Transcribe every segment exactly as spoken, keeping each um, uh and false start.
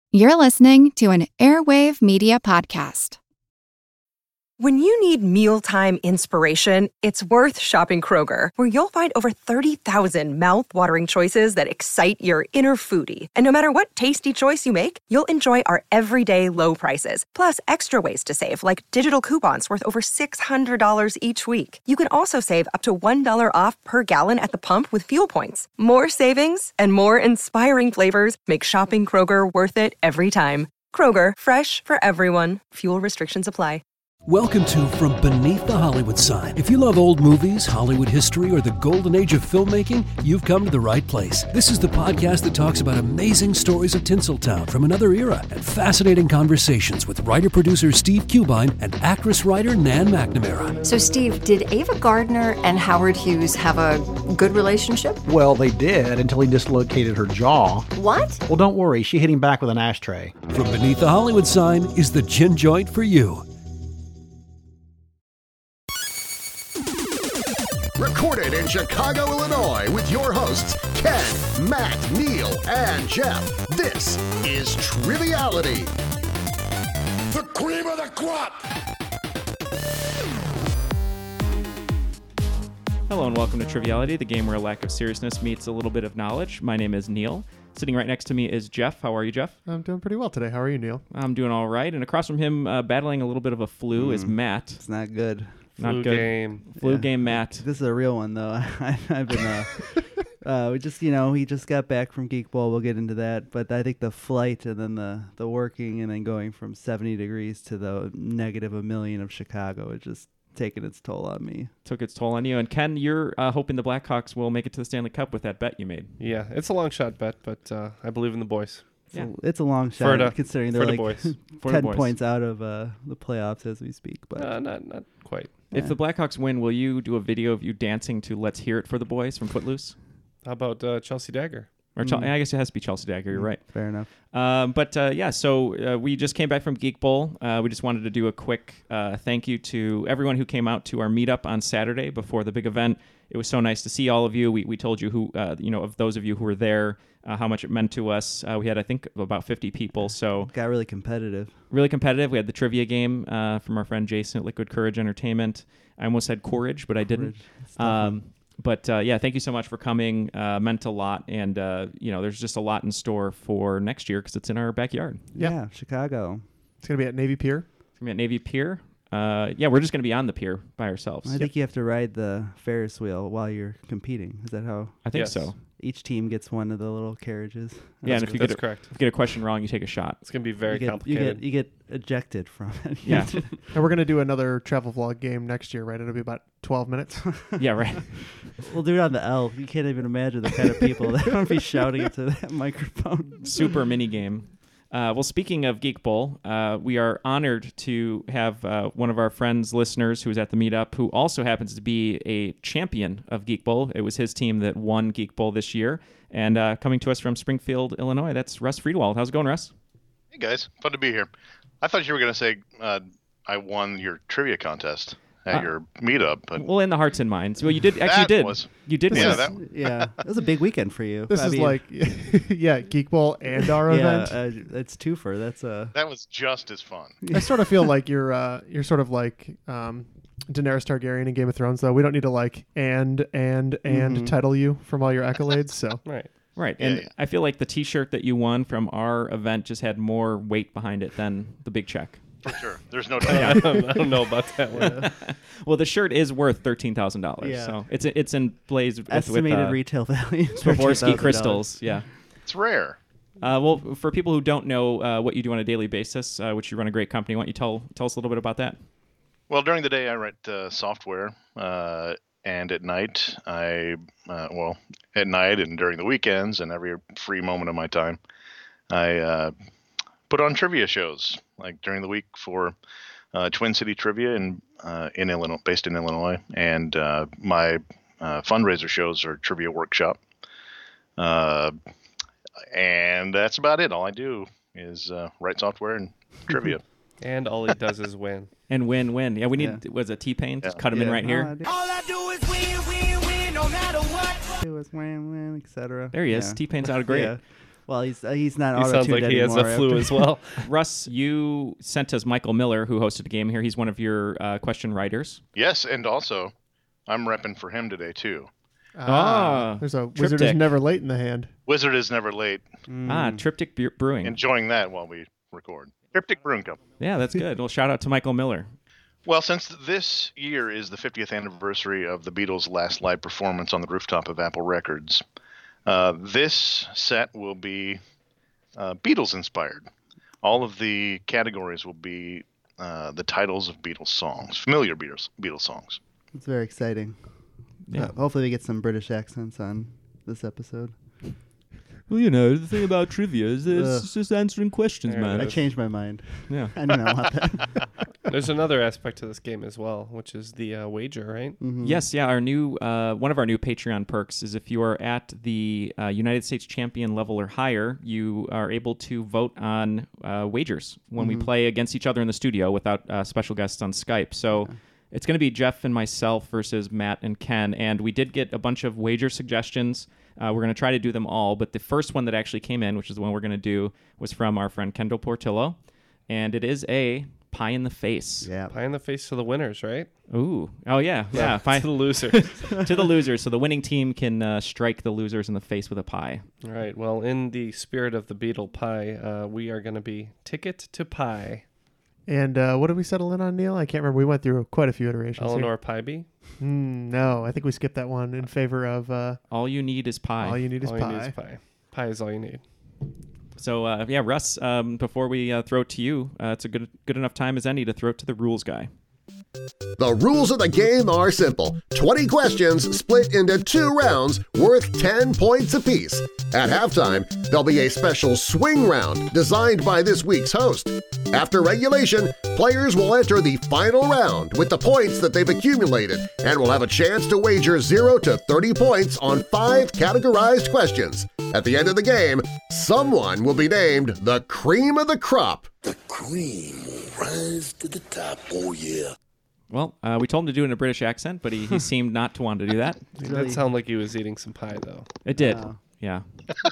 You're listening to an Airwave Media Podcast. When you need mealtime inspiration, it's worth shopping Kroger, where you'll find over thirty thousand mouth-watering choices that excite your inner foodie. And no matter what tasty choice you make, you'll enjoy our everyday low prices, plus extra ways to save, like digital coupons worth over six hundred dollars each week. You can also save up to one dollar off per gallon at the pump with fuel points. More savings and more inspiring flavors make shopping Kroger worth it every time. Kroger, fresh for everyone. Fuel restrictions apply. Welcome to From Beneath the Hollywood Sign. If you love old movies, Hollywood history, or the golden age of filmmaking, you've come to the right place. This is the podcast that talks about amazing stories of Tinseltown from another era and fascinating conversations with writer-producer Steve Cubine and actress-writer Nan McNamara. So, Steve, did Ava Gardner and Howard Hughes have a good relationship? Well, they did until he dislocated her jaw. What? Well, don't worry. She hit him back with an ashtray. From Beneath the Hollywood Sign is the gin joint for you. Recorded in Chicago, Illinois, with your hosts, Ken, Matt, Neil, and Jeff. This is Triviality. The cream of the crop! Hello and welcome to Triviality, the game where a lack of seriousness meets a little bit of knowledge. My name is Neil. Sitting right next to me is Jeff. How are you, Jeff? I'm doing pretty well today. How are you, Neil? I'm doing all right. And across from him, uh, battling a little bit of a flu, mm. is Matt. It's not good. Not Flu good. game. Flu Yeah. game, Matt. This is a real one, though. I, I've been, uh, uh, we just, you know, he just got back from Geek Bowl. We'll get into that. But I think the flight and then the, the working and then going from seventy degrees to the negative a million of Chicago, it just taken its toll on me. Took its toll on you. And Ken, you're uh, hoping the Blackhawks will make it to the Stanley Cup with that bet you made. Yeah, it's a long shot bet, but uh, I believe in the boys. It's, Yeah. a, it's a long shot, the- considering for they're the like boys. For the ten boys. points out of uh, the playoffs as we speak. But Uh, not not quite. If Yeah. the Blackhawks win, will you do a video of you dancing to Let's Hear It for the Boys from Footloose? How about uh, Chelsea Dagger? Or Chel- Mm. I guess it has to be Chelsea Dagger. You're Mm, right. fair enough. Um, but uh, yeah, so uh, we just came back from Geek Bowl. Uh, we just wanted to do a quick uh, thank you to everyone who came out to our meetup on Saturday before the big event. It was so nice to see all of you. We we told you who, uh, you know, of those of you who were there, uh, how much it meant to us. Uh, we had, I think, about fifty people. So Got really competitive. really competitive. We had the trivia game uh, from our friend Jason at Liquid Courage Entertainment. I almost said Courage, but I didn't. Courage. It's tough one. Um, but uh, yeah, thank you so much for coming. Uh, meant a lot, and uh, you know, there's just a lot in store for next year because it's in our backyard. Yeah. yeah, Chicago. It's going to be at Navy Pier. It's gonna be at Navy Pier. Uh, yeah, we're just gonna be on the pier by ourselves. I think you have to ride the Ferris wheel while you're competing. Is that how I think Yes. so. each team gets one of the little carriages? Yeah, and That's, if you that's get a, correct. if you get a question wrong, you take a shot. It's going to be very you get, complicated. You get, you get ejected from it. Yeah. And we're going to do another travel vlog game next year, right? It'll be about twelve minutes. Yeah, right. We'll do it on the L. You can't even imagine the kind of people that would be shouting into that microphone. Super mini game. Uh, well, speaking of Geek Bowl, uh, we are honored to have uh, one of our friends, listeners, who was at the meetup, who also happens to be a champion of Geek Bowl. It was his team that won Geek Bowl this year. And uh, coming to us from Springfield, Illinois, that's Russ Friedwald. How's it going, Russ? Hey, guys. Fun to be here. I thought you were going to say uh, I won your trivia contest at Uh, your meetup. But Well, in the hearts and minds. Well, you did actually That did. was- you did yeah, win. that, Yeah, it was a big weekend for you. This I is mean, like, yeah, Geek Bowl and our yeah, event. uh, that's twofer. That's uh, that was just as fun. I sort of feel like you're uh, you're sort of like um, Daenerys Targaryen in Game of Thrones, though. We don't need to like and, and, and Mhm. title you from all your accolades. So Right. Right. Yeah, And yeah. I feel like the T-shirt that you won from our event just had more weight behind it than the big check. For sure. There's no I, doubt. don't, I don't know about that one. Well, the shirt is worth thirteen thousand dollars. Yeah. So it's it's in blaze with, estimated with uh, retail value. is thirteen Swarovski thousand dollars. crystals. Yeah. It's rare. Uh, well, for people who don't know uh, what you do on a daily basis, uh, which you run a great company, why don't you tell tell us a little bit about that? Well, during the day, I write uh, software. Uh, and at night, I, uh, well, at night and during the weekends and every free moment of my time, I uh, put on trivia shows, like during the week for uh, Twin City Trivia in, uh, in Illinois, based in Illinois. And uh, my uh, fundraiser shows are Trivia Workshop. Uh, and that's about it. All I do is uh, write software and trivia. And all he does is win. And win, win. Yeah, we need, Yeah. was it T-Pain? Just Yeah. cut him in Yeah. right Oh, here. I do- All I do is win, win, win, no matter what. do is win, win, et cetera. There he is. Yeah. T-Pain sounded great. Yeah. Well, he's uh, he's not He sounds auto-tuned like he has anymore a flu after- as well. Russ, you sent us Michael Miller, who hosted the game here. He's one of your uh, question writers. Yes, and also, I'm repping for him today, too. Ah, There's a wizard Triptych. is never late in the hand. Wizard is never late. Ah, Triptych Bre- Brewing. Enjoying that while we record. Triptych Brewing Company. Yeah, that's good. Well, shout out to Michael Miller. Well, since this year is the fiftieth anniversary of the Beatles' last live performance on the rooftop of Apple Records, uh, this set will be uh, Beatles-inspired. All of the categories will be uh, the titles of Beatles songs, familiar Beatles, Beatles songs. It's very exciting. Yeah. Uh, hopefully we get some British accents on this episode. Well, you know, the thing about trivia is Ugh. it's just answering questions, There it man. I is. changed my mind. Yeah. I do not want that. There's another aspect to this game as well, which is the uh, wager, right? Mhm. Yes, yeah. Our new uh, one of our new Patreon perks is if you are at the uh, United States champion level or higher, you are able to vote on uh, wagers when we play against each other in the studio without uh, special guests on Skype. So it's going to be Jeff and myself versus Matt and Ken, and we did get a bunch of wager suggestions. Uh, we're going to try to do them all, but the first one that actually came in, which is the one we're going to do, was from our friend Kendall Portillo, and it is a pie in the face. Yeah. Pie in the face to the winners, right? Ooh. Oh, yeah. Yeah. Pie to the losers. to the losers. So the winning team can uh, strike the losers in the face with a pie. All right. Well, in the spirit of the Beetle pie, uh, we are going to be Ticket to Pie. And uh, what did we settle in on, Neil? I can't remember. We went through quite a few iterations. here. Eleanor Pybee. Mm, no, I think we skipped that one in favor of uh, All you need is pie. all you need is all pie. you need is pie. Pie is all you need. So, uh, yeah, Russ, um, before we uh, throw it to you, uh, it's a good good enough time as any to throw it to the rules guy. The rules of the game are simple. twenty questions split into two rounds worth ten points apiece. At halftime, there'll be a special swing round designed by this week's host. After regulation, players will enter the final round with the points that they've accumulated and will have a chance to wager zero to thirty points on five categorized questions. At the end of the game, someone will be named the cream of the crop. The cream will rise to the top, oh yeah. Well, uh, we told him to do it in a British accent, but he, he seemed not to want to do that. It did sound like he was eating some pie, though. It did. Wow. Yeah.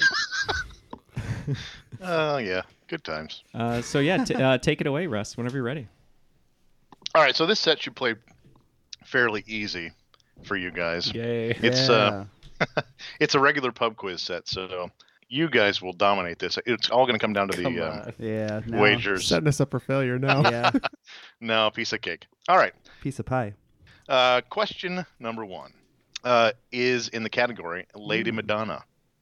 Oh, yeah. Good times. Uh, so, yeah, t- uh, take it away, Russ, whenever you're ready. All right, so this set should play fairly easy for you guys. Yay. It's Yeah. uh, it's a regular pub quiz set, so you guys will dominate this. It's all going to come down to Come the uh, on. Yeah. No. wagers. Setting us up for failure now. Yeah. No, piece of cake. All right. Piece of pie. Uh, question number one uh, is in the category Lady Hmm. Madonna.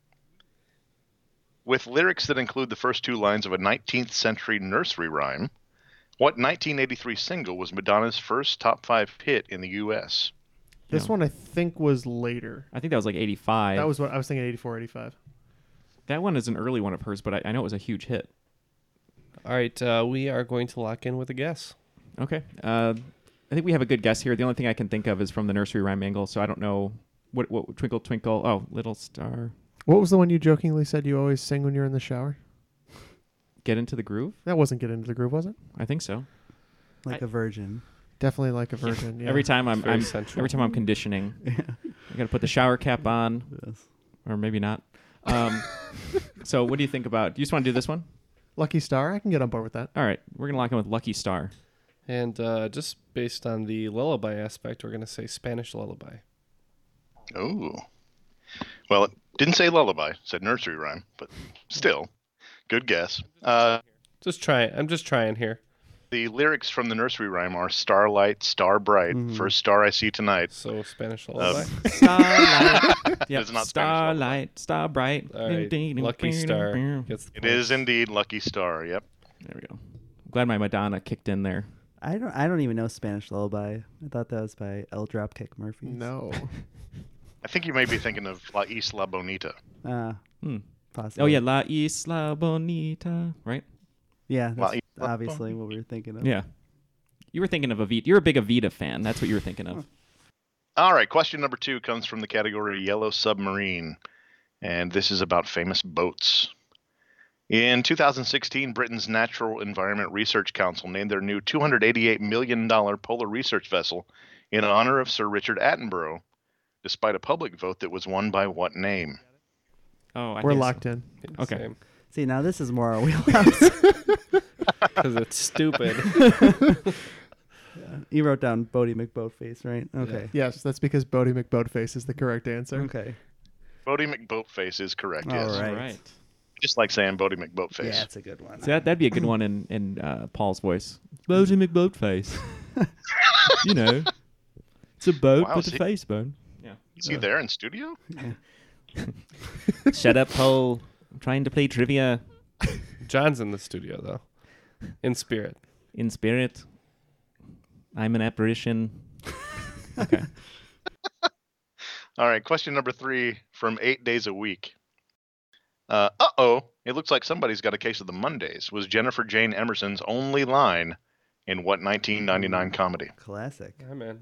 With lyrics that include the first two lines of a nineteenth century nursery rhyme, what nineteen eighty-three single was Madonna's first top five hit in the U S? This Yeah. one I think was later. I think that was like eighty-five. That was what I was thinking. eighty-four, eighty-five. That one is an early one of hers, but I, I know it was a huge hit. All right. Uh, we are going to lock in with a guess. Okay. Uh, I think we have a good guess here. The only thing I can think of is from the nursery rhyme angle, so I don't know what what Twinkle Twinkle. Oh, Little Star. What was the one you jokingly said you always sing when you're in the shower? Get into the groove. That wasn't Get Into the Groove, was it? I think so. Like I- a virgin. Definitely Like a Virgin. Yeah. Every time I'm, Very I'm central. every time I'm conditioning, I got to put the shower cap on, Yes. or maybe not. Um, so what do you think about? Do you just want to do this one? Lucky Star, I can get on board with that. All right, we're gonna lock in with Lucky Star. And uh, just based on the lullaby aspect, we're going to say Spanish lullaby. Oh. Well, it didn't say lullaby. It said nursery rhyme, but still, good guess. Uh, Just try it. I'm just trying here. the lyrics from the nursery rhyme are Starlight, Star Bright, Mhm. First star I see tonight. So Spanish lullaby. Starlight. Yep. It's not Spanish Starlight, Star Bright. All right. Lucky Star gets the It point. is indeed Lucky Star, yep. There we go. Glad my Madonna kicked in there. I don't. I don't even know Spanish lullaby. I thought that was by El Dropkick Murphys. No. I think you may be thinking of La Isla Bonita. Uh, Hmm. possibly. Oh yeah, La Isla Bonita, right? Yeah. La That's Isla obviously what we were thinking of. Yeah. You were thinking of Evita. You're a big Evita fan. That's what you were thinking of. All right, question number two comes from the category Yellow Submarine, and this is about famous boats. In two thousand sixteen, Britain's Natural Environment Research Council named their new two hundred eighty-eight million dollars polar research vessel in honor of Sir Richard Attenborough, despite a public vote that was won by what name? Oh, I We're think locked so. in. Okay. Same. See, now this is more our wheelhouse. Because it's stupid. Yeah. You wrote down Bodie McBoatface, right? Okay. Yes, that's because Bodie McBoatface is the correct answer. Okay. Bodie McBoatface is correct, All yes. right. All right. Just like saying Bodie McBoatface. Yeah, that's a good one. So that, that'd be a good one in, in uh, Paul's voice. Bodie McBoatface. You know. It's a boat Wow, with is a he- face bone. Yeah. Is he there in studio? Shut up, Paul. I'm trying to play trivia. John's in the studio, though. In spirit. In spirit. I'm an apparition. Okay. All right, question number three from Eight Days a Week. Uh, uh-oh, it looks like somebody's got a case of the Mondays. Was Jennifer Jane Emerson's only line in what nineteen ninety-nine comedy? Classic. Yeah, man.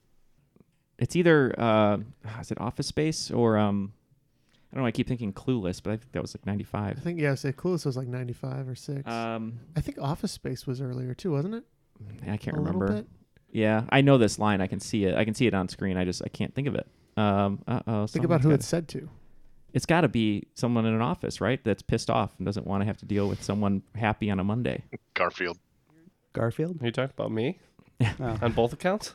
It's either, uh, is it Office Space or, um, I don't know, I keep thinking Clueless, but I think that was like ninety-five. I think, yeah, say Clueless was like ninety-five or six. Um, I think Office Space was earlier too, wasn't it? I can't A little remember. bit? Yeah, I know this line. I can see it. I can see it on screen. I just, I can't think of it. Um, uh-oh. Think about who someone's it's said to. got- It's got to be someone in an office, right? That's pissed off and doesn't want to have to deal with someone happy on a Monday. Garfield. Garfield? Are you talking about me? Oh. On both accounts?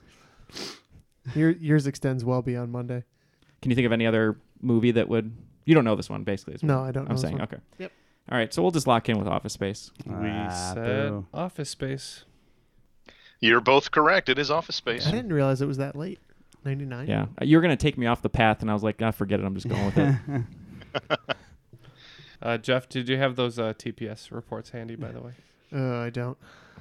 Your, yours extends well beyond Monday. Can you think of any other movie that would... You don't know this one, basically. is what No, I don't know I'm this saying, one. okay. Yep. All right, so we'll just lock in with Office Space. We Ah, said boo. Office Space. You're both correct. It is Office Space. I didn't realize it was that late. ninety-nine? Yeah. You were going to take me off the path, and I was like, ah, forget it. I'm just going with it. Uh, Jeff, did you have those uh, T P S reports handy, by the way? Uh, I don't.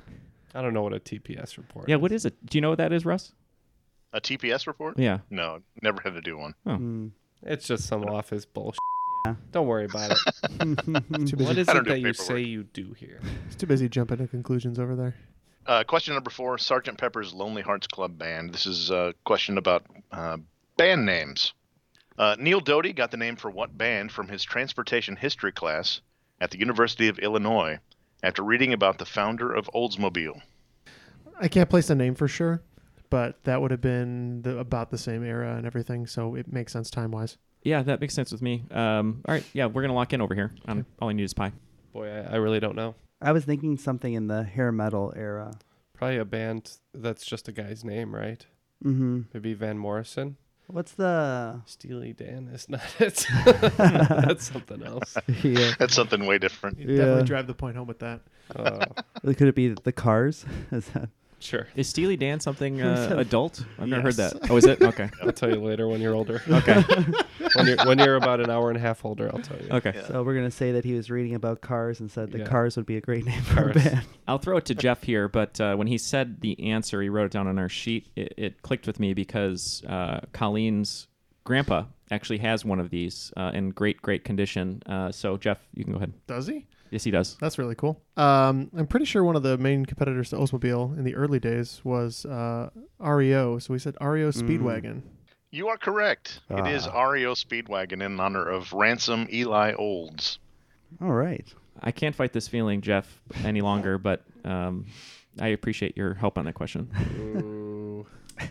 I don't know what a T P S report Yeah, is. what is it? Do you know what that is, Russ? A T P S report? Yeah. No, never had to do one. Oh. Mm. It's just some office bullshit. Yeah. Don't worry about it. Too busy. What is I it don't do that you paperwork. say you do here? It's too busy jumping to conclusions over there. Uh, question number four, Sergeant Pepper's Lonely Hearts Club Band. This is a question about uh, band names. Uh, Neil Doty got the name for what band from his transportation history class at the University of Illinois after reading about the founder of Oldsmobile? I can't place a name for sure, but that would have been the, about the same era and everything, so it makes sense time-wise. Yeah, that makes sense with me. Um, all right, yeah, we're going to lock in over here. Um, all I need is pie. Boy, I, I really don't know. I was thinking something in the hair metal era. Probably a band that's just a guy's name, right? Mm-hmm. Maybe Van Morrison. What's the... Steely Dan is not it. That's something else. Yeah. That's something way different. You definitely Yeah. drive the point home with that. Uh, Could it be the Cars? Is that... sure. Is Steely Dan something uh, adult? I've never heard Yes. that. Oh, is it? Okay. I'll tell you later when you're older. Okay. when you're when you're about an hour and a half older, I'll tell you. Okay. Yeah. So we're going to say that he was reading about cars and said the Yeah. Cars would be a great name for a Cars. band. I'll throw it to Jeff here, but uh, when he said the answer, he wrote it down on our sheet. It, it clicked with me because uh, Colleen's grandpa actually has one of these uh, in great, great condition. Uh, so, Jeff, you can go ahead. Does he? Yes, he does. That's really cool. Um, I'm pretty sure one of the main competitors to Oldsmobile in the early days was uh, R E O, so we said R E O Speedwagon. You are correct. It is Ah. R E O Speedwagon in honor of Ransom Eli Olds. All right. I can't fight this feeling, Jeff, any longer, but um, I appreciate your help on that question. Ooh.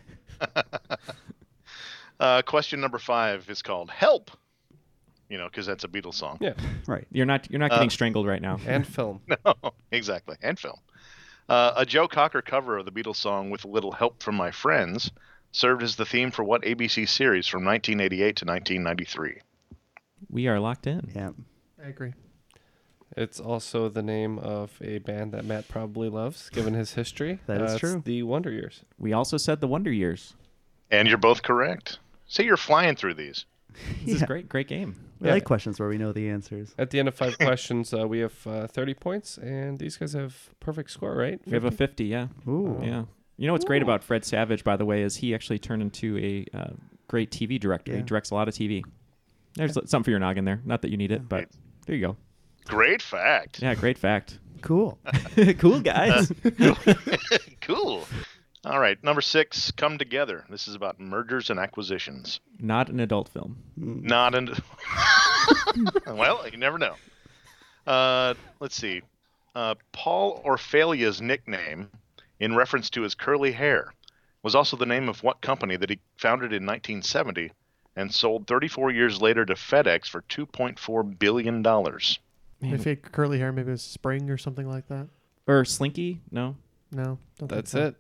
Uh, question number five is called Help. You know, because that's a Beatles song. Yeah. Right. You're not you're not getting Uh, strangled right now. And film. No, exactly. And film. Uh, a Joe Cocker cover of the Beatles song With a Little Help from My Friends served as the theme for what A B C series from nineteen eighty-eight to nineteen ninety-three? We are locked in. Yeah. I agree. It's also the name of a band that Matt probably loves, given his history. That is Uh, it's true. The Wonder Years. We also said the Wonder Years. And you're both correct. See, you're flying through these. This is Yeah. great, great game. We Yeah. like questions where we know the answers. At the end of five questions, uh, we have uh, thirty points, and these guys have perfect score, right? We have a fifty, yeah. Ooh. Yeah. You know what's great about Fred Savage, by the way, is he actually turned into a uh, great T V director. He Yeah. directs a lot of T V. There's something for your noggin there. Not that you need it, but there you go. Great fact. Yeah, great fact. Cool. Cool, guys. Cool. All right, number six, Come Together. This is about mergers and acquisitions. Not an adult film. Not in. Well, you never know. Uh, let's see. Uh, Paul Orfalia's nickname, in reference to his curly hair, was also the name of what company that he founded in nineteen seventy and sold thirty-four years later to FedEx for two point four billion dollars. If he had curly hair, maybe it was Spring or something like that. Or Slinky? No. No. Don't That's think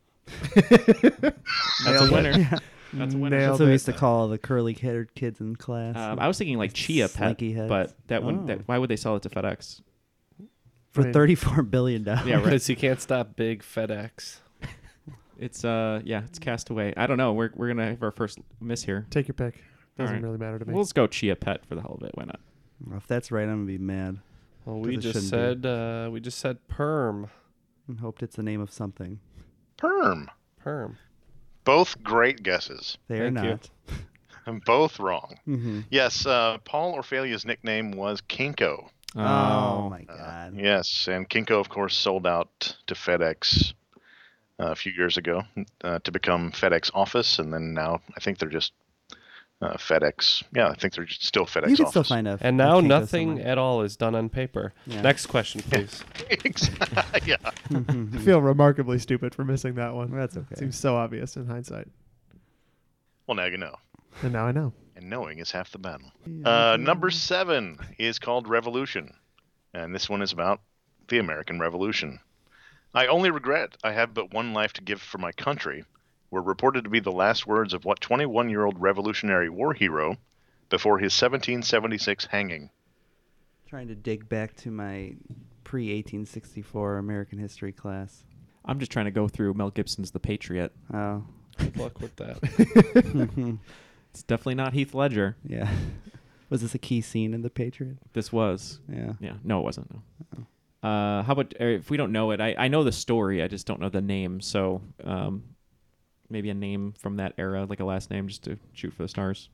it. That's a winner. Yeah. That's a winner. Nailed That's what we it. used to call the curly-haired kids in class. Um, I was thinking like Chia Pet, Slinky heads. but that wouldn't. Oh. That, why would they sell it to FedEx? For I mean- thirty-four billion dollars. Yeah, right. Because you can't stop big FedEx. It's uh, yeah, it's Castaway. I don't know. We're we're gonna have our first miss here. Take your pick. All Doesn't right. really matter to me. We'll just go Chia Pet for the hell of it. Why not? Well, if that's right, I'm gonna be mad. Well, we 'Cause it just shouldn't said uh, we just said perm. And hoped it's the name of something. Perm. Perm. Both great guesses. They are Thank you. not. Both wrong. Mm-hmm. Yes, uh, Paul Orfalia's nickname was Kinko. Oh, my God. Yes, and Kinko, of course, sold out to FedEx uh, a few years ago uh, to become FedEx Office, and then now I think they're just uh, FedEx. Yeah, I think they're just still FedEx You can Office. still find a. And a now Kinko nothing somewhere. at all is done on paper. Yeah. Next question, please. yeah. I feel remarkably stupid for missing that one. That's okay. Seems so obvious in hindsight. Well, now you know. And now I know. And knowing is half the battle. Yeah, Uh, number seven is called Revolution, and this one is about the American Revolution. I only regret I have but one life to give for my country were reported to be the last words of what twenty-one-year-old Revolutionary War hero before his seventeen seventy-six hanging. Trying to dig back to my pre eighteen sixty-four American history class. I'm just trying to go through Mel Gibson's The Patriot. Oh. Good luck with that. It's definitely not Heath Ledger. Yeah. Was this a key scene in The Patriot? This was. Yeah. Yeah. No, it wasn't. No. Uh, how about uh, if we don't know it? I, I know the story. I just don't know the name. So um, maybe a name from that era, like a last name, just to shoot for the stars.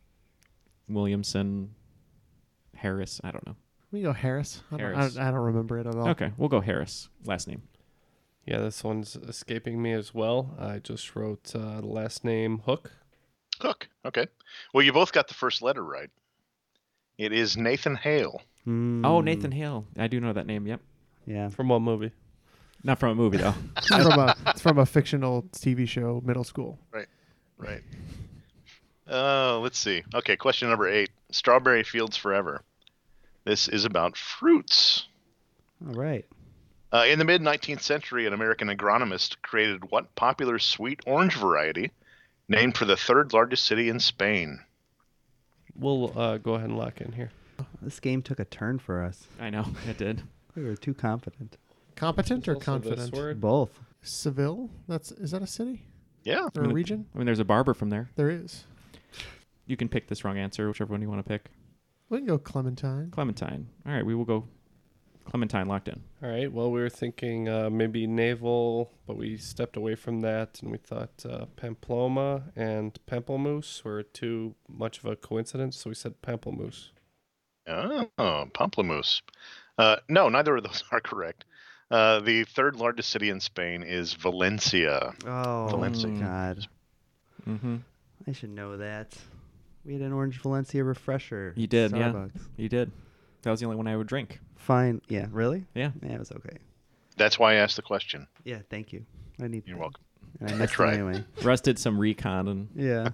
Williamson, Harris. I don't know. We go Harris. I don't, Harris. I, I don't remember it at all. Okay, we'll go Harris. Last name. Yeah, this one's escaping me as well. I just wrote uh, the last name Hook. Hook. Okay. Well, you both got the first letter right. It is Nathan Hale. Mm. Oh, Nathan Hale. I do know that name. Yep. Yeah. From what movie? Not from a movie though. It's from a, it's from a fictional T V show, middle school. Right. Right. Uh, let's see. Okay, question number eight. Strawberry Fields Forever. This is about fruits. All right. Uh, in the mid-nineteenth century, an American agronomist created what popular sweet orange variety named for the third largest city in Spain? We'll uh, go ahead and lock in here. This game took a turn for us. I know it did. We were too confident. Competent or There's also this confident? word. Both. Seville? That's is that a city Yeah. or a region? I mean, there's a barber from there. There is. You can pick this wrong answer, whichever one you want to pick. We can go Clementine. Clementine. All right, we will go Clementine locked in. All right. Well, we were thinking uh, maybe naval, but we stepped away from that, and we thought uh, Pamplona and Pamplemousse were too much of a coincidence, so we said Pamplemousse. Oh, Pamplemousse. Uh, no, neither of those are correct. Uh, the third largest city in Spain is Valencia. Oh, Valencia. God. Mm-hmm. I should know that. We had an Orange Valencia refresher. You did, Starbucks. yeah. You did. That was the only one I would drink. Fine. Yeah, really? Yeah. Yeah, it was okay. That's why I asked the question. Yeah, thank you. I need You're that. welcome. And I I missed it tried. anyway. Russ did some recon and Yeah.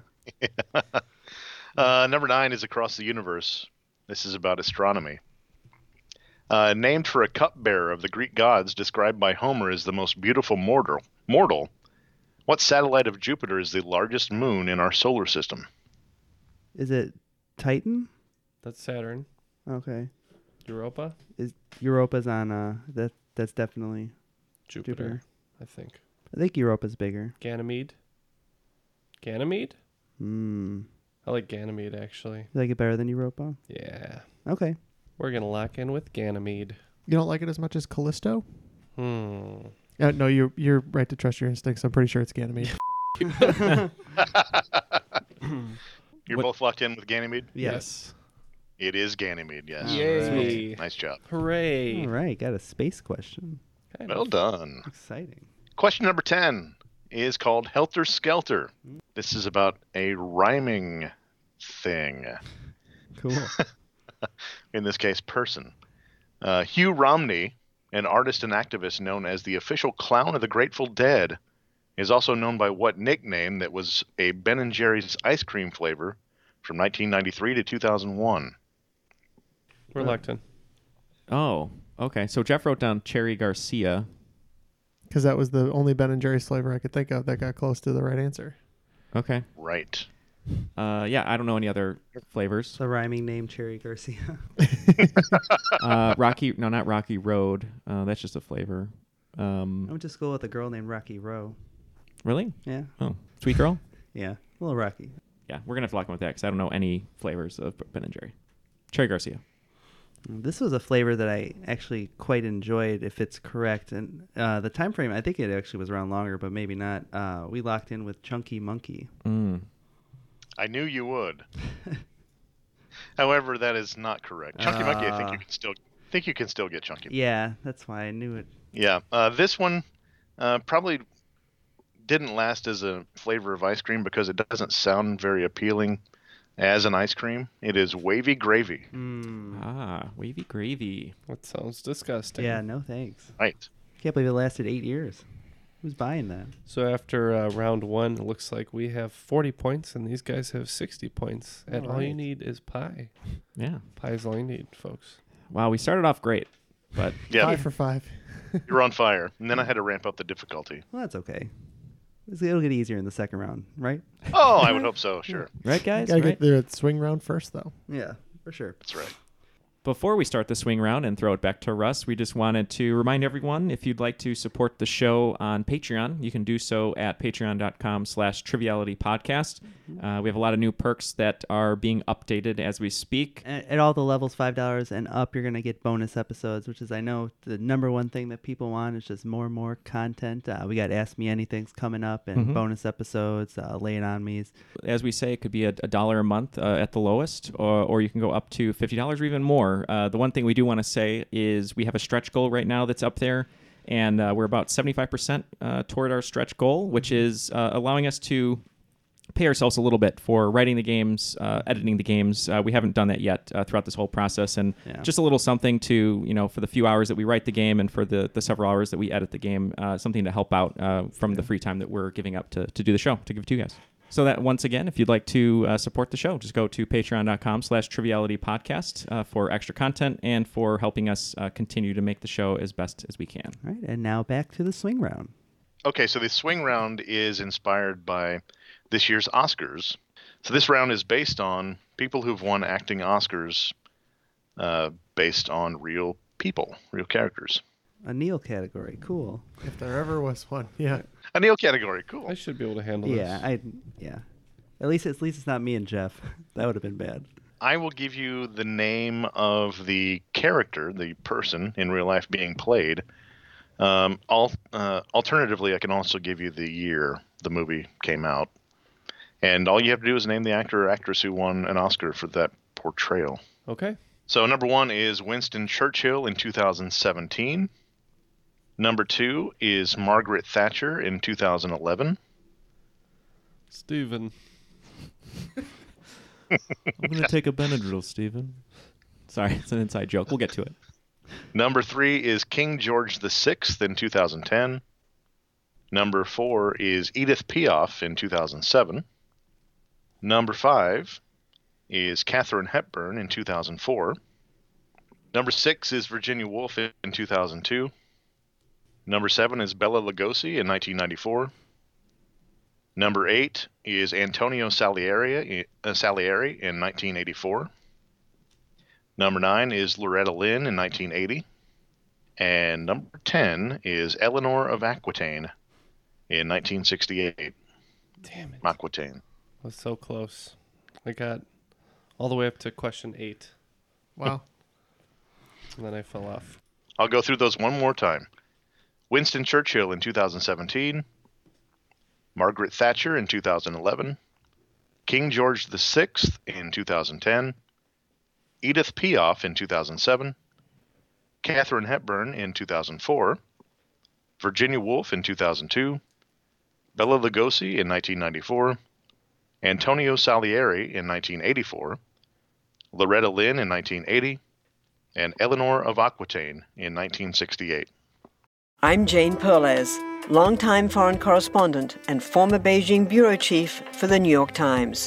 Uh, number nine is Across the Universe. This is about astronomy. Uh, named for a cupbearer of the Greek gods described by Homer as the most beautiful mortal, mortal, what satellite of Jupiter is the largest moon in our solar system? Is it Titan? That's Saturn. Okay. Europa? Is Europa's on uh that that's definitely Jupiter, Jupiter. I think. I think Europa's bigger. Ganymede? Ganymede? Hmm. I like Ganymede, actually. You like it better than Europa? Yeah. Okay. We're going to lock in with Ganymede. You don't like it as much as Callisto? Hmm. Uh, no, you're you're right to trust your instincts. I'm pretty sure it's Ganymede. You're What- both locked in with Ganymede? Yes. It is Ganymede, yes. Yay. Nice job. Hooray. All right, got a space question. Kind Well of. done. Exciting. Question number ten is called Helter Skelter. This is about a rhyming thing. Cool. In this case, person. Uh, Hugh Romney, an artist and activist known as the official clown of the Grateful Dead, is also known by what nickname that was a Ben and Jerry's ice cream flavor from nineteen ninety-three to two thousand one. Reluctant. Oh, okay. So Jeff wrote down Cherry Garcia. Because that was the only Ben and Jerry's flavor I could think of that got close to the right answer. Okay. Right. Uh, yeah, I don't know any other flavors. The rhyming name, Cherry Garcia. uh, Rocky, no, not Rocky Road. Uh, that's just a flavor. Um, I went to school with a girl named Rocky Rowe. Really? Yeah. Oh, sweet girl? Yeah, a little rocky. Yeah, we're going to have to lock in with that because I don't know any flavors of Ben and Jerry. Cherry Garcia. This was a flavor that I actually quite enjoyed, if it's correct. And uh, the time frame, I think it actually was around longer, but maybe not. Uh, we locked in with Chunky Monkey. Mm. I knew you would. However, that is not correct. Chunky uh, Monkey, I think you can still think you can still get Chunky Monkey. Yeah, that's why I knew it. Yeah, uh, this one uh, probably didn't last as a flavor of ice cream because it doesn't sound very appealing as an ice cream. It is Wavy Gravy. Mm. Ah, Wavy Gravy. That sounds disgusting. Yeah, no thanks. Right. Can't believe it lasted eight years. Who's buying that? So after uh, round one, it looks like we have forty points, and these guys have sixty points. And all, all you need is pie. Yeah. Pie is all you need, folks. Wow, we started off great, but... yeah. Five for five. You're on fire. And then I had to ramp up the difficulty. Well, that's okay. It'll get easier in the second round, right? Oh, I would hope so, sure. Right, guys? Gotta right? get the swing round first, though. Yeah, for sure. That's right. Before we start the swing round and throw it back to Russ, we just wanted to remind everyone, if you'd like to support the show on Patreon, you can do so at patreon.com slash triviality podcast. Uh, we have a lot of new perks that are being updated as we speak. At, at all the levels, five dollars and up, you're going to get bonus episodes, which is, I know, the number one thing that people want is just more and more content. Uh, we got Ask Me Anythings coming up and Mm-hmm. bonus episodes, uh, Lay It On Me's. As we say, it could be a, a dollar a month uh, at the lowest, or, or you can go up to fifty dollars or even more. Uh, the one thing we do want to say is we have a stretch goal right now that's up there, and uh, we're about seventy-five percent uh, toward our stretch goal, which is uh, allowing us to pay ourselves a little bit for writing the games, uh, editing the games. Uh, we haven't done that yet uh, throughout this whole process, and Yeah. just a little something to, you know, for the few hours that we write the game and for the, the several hours that we edit the game, uh, something to help out uh, from the free time that we're giving up to, to do the show, to give to you guys. So that, once again, if you'd like to uh, support the show, just go to patreon.com slash triviality podcast uh, for extra content and for helping us uh, continue to make the show as best as we can. All right, and now back to the swing round. Okay, so the swing round is inspired by this year's Oscars. So this round is based on people who've won acting Oscars uh, based on real people, real characters. A Neil category, cool. If there ever was one, yeah. A Neil category, cool. I should be able to handle Yeah, this. I yeah. At least at least it's not me and Jeff. That would have been bad. I will give you the name of the character, the person in real life being played. Um, al- uh, alternatively, I can also give you the year the movie came out. And all you have to do is name the actor or actress who won an Oscar for that portrayal. Okay. So number one is Winston Churchill in two thousand seventeen. Number two is Margaret Thatcher in two thousand eleven. Steven. I'm going to take a Benadryl, Stephen. Sorry, it's an inside joke. We'll get to it. Number three is King George the Sixth in two thousand ten. Number four is Edith Piaf in two thousand seven. Number five is Katharine Hepburn in two thousand four. Number six is Virginia Woolf in two thousand two. Number seven is Bela Lugosi in nineteen ninety-four. Number eight is Antonio Salieri, uh, Salieri in nineteen eighty-four. Number nine is Loretta Lynn in nineteen eighty. And number ten is Eleanor of Aquitaine in nineteen sixty-eight. Damn it. Aquitaine. I was so close. I got all the way up to question eight. Wow. And then I fell off. I'll go through those one more time. Winston Churchill in two thousand seventeen. Margaret Thatcher in two thousand eleven. King George the Sixth in two thousand ten. Edith Piaf in two thousand seven. Katharine Hepburn in two thousand four. Virginia Woolf in two thousand two. Bela Lugosi in nineteen ninety-four. Antonio Salieri in nineteen eighty-four. Loretta Lynn in nineteen eighty. And Eleanor of Aquitaine in nineteen sixty-eight. I'm Jane Perlez, longtime foreign correspondent and former Beijing bureau chief for the New York Times.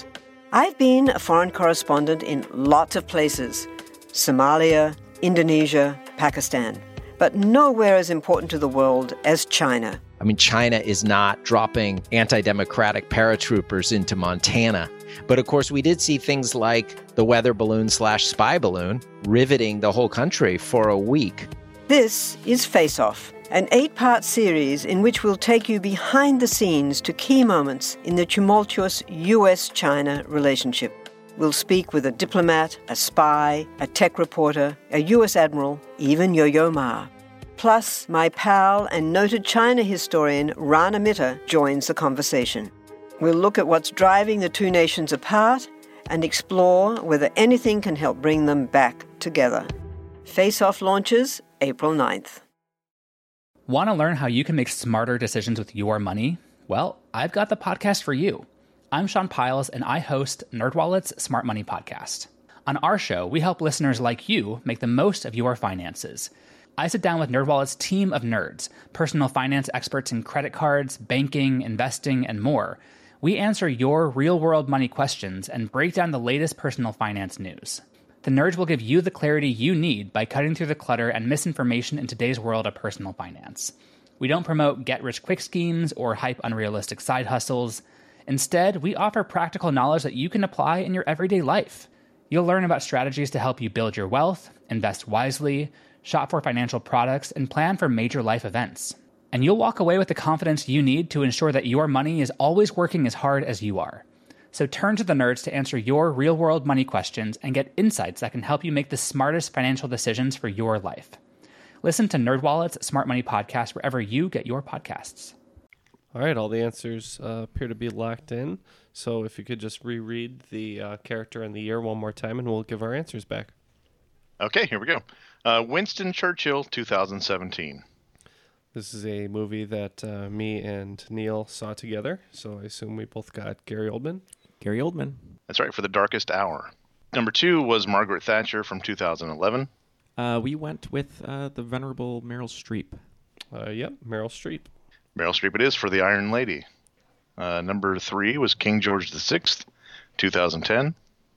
I've been a foreign correspondent in lots of places: Somalia, Indonesia, Pakistan, but nowhere as important to the world as China. I mean, China is not dropping anti-democratic paratroopers into Montana. But of course, we did see things like the weather balloon slash spy balloon riveting the whole country for a week. This is Face Off, an eight-part series in which we'll take you behind the scenes to key moments in the tumultuous U S China relationship. We'll speak with a diplomat, a spy, a tech reporter, a U S admiral, even Yo-Yo Ma. Plus, my pal and noted China historian Rana Mitter joins the conversation. We'll look at what's driving the two nations apart and explore whether anything can help bring them back together. Face Off launches April ninth. Want to learn how you can make smarter decisions with your money? Well, I've got the podcast for you. I'm Sean Piles, and I host NerdWallet's Smart Money Podcast. On our show, we help listeners like you make the most of your finances. I sit down with NerdWallet's team of nerds, personal finance experts in credit cards, banking, investing, and more. We answer your real-world money questions and break down the latest personal finance news. The nerds will give you the clarity you need by cutting through the clutter and misinformation in today's world of personal finance. We don't promote get-rich-quick schemes or hype unrealistic side hustles. Instead, we offer practical knowledge that you can apply in your everyday life. You'll learn about strategies to help you build your wealth, invest wisely, shop for financial products, and plan for major life events. And you'll walk away with the confidence you need to ensure that your money is always working as hard as you are. So turn to the nerds to answer your real-world money questions and get insights that can help you make the smartest financial decisions for your life. Listen to NerdWallet's Smart Money Podcast wherever you get your podcasts. All right, all the answers uh, appear to be locked in. So if you could just reread the uh, character and the year one more time, and we'll give our answers back. Okay, here we go. Uh, Winston Churchill, two thousand seventeen. This is a movie that uh, me and Neil saw together, so I assume we both got Gary Oldman. Gary Oldman. That's right, for The Darkest Hour. Number two was Margaret Thatcher from two thousand eleven. Uh, we went with uh, the venerable Meryl Streep. Uh, yep, Meryl Streep. Meryl Streep it is for The Iron Lady. Uh, number three was King George the Sixth, two thousand ten.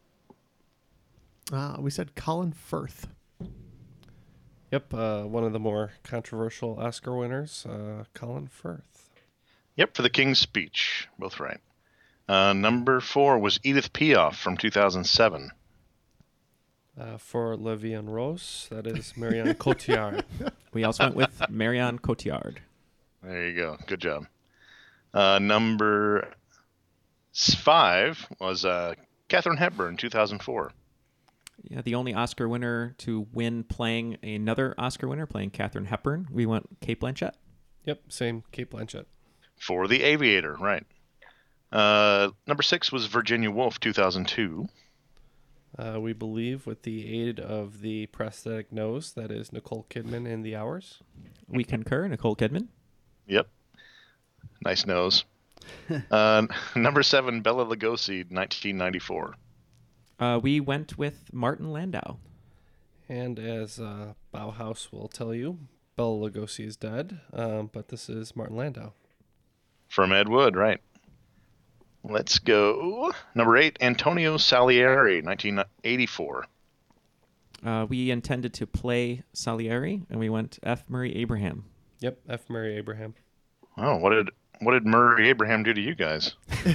Ah, we said Colin Firth. Yep, uh, one of the more controversial Oscar winners, uh, Colin Firth. Yep, for The King's Speech. Both right. Uh, number four was Edith Piaf from two thousand seven. Uh, for La Vie en Rose, that is Marianne Cotillard. We also went with Marianne Cotillard. There you go. Good job. Uh, number five was uh, Katharine Hepburn, two thousand four. Yeah, the only Oscar winner to win playing another Oscar winner, playing Katharine Hepburn. We went Cate Blanchett. Yep, same, Cate Blanchett. For The Aviator, right. Uh, number six was Virginia Woolf, two thousand two. Uh, we believe, with the aid of the prosthetic nose, that is Nicole Kidman in The Hours. We concur, Nicole Kidman. Yep. Nice nose. uh, number seven, Bela Lugosi, nineteen ninety-four. Uh, we went with Martin Landau. And as uh, Bauhaus will tell you, Bela Lugosi is dead, um, but this is Martin Landau. From Ed Wood, right. Let's go. Number eight, Antonio Salieri, nineteen eighty-four. Uh, we intended to play Salieri, and we went F. Murray Abraham. Yep, F. Murray Abraham. Oh, what did what did Murray Abraham do to you guys?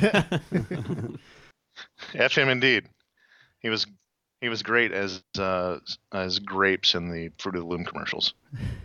F him indeed. He was he was great as uh, as grapes in the Fruit of the Loom commercials.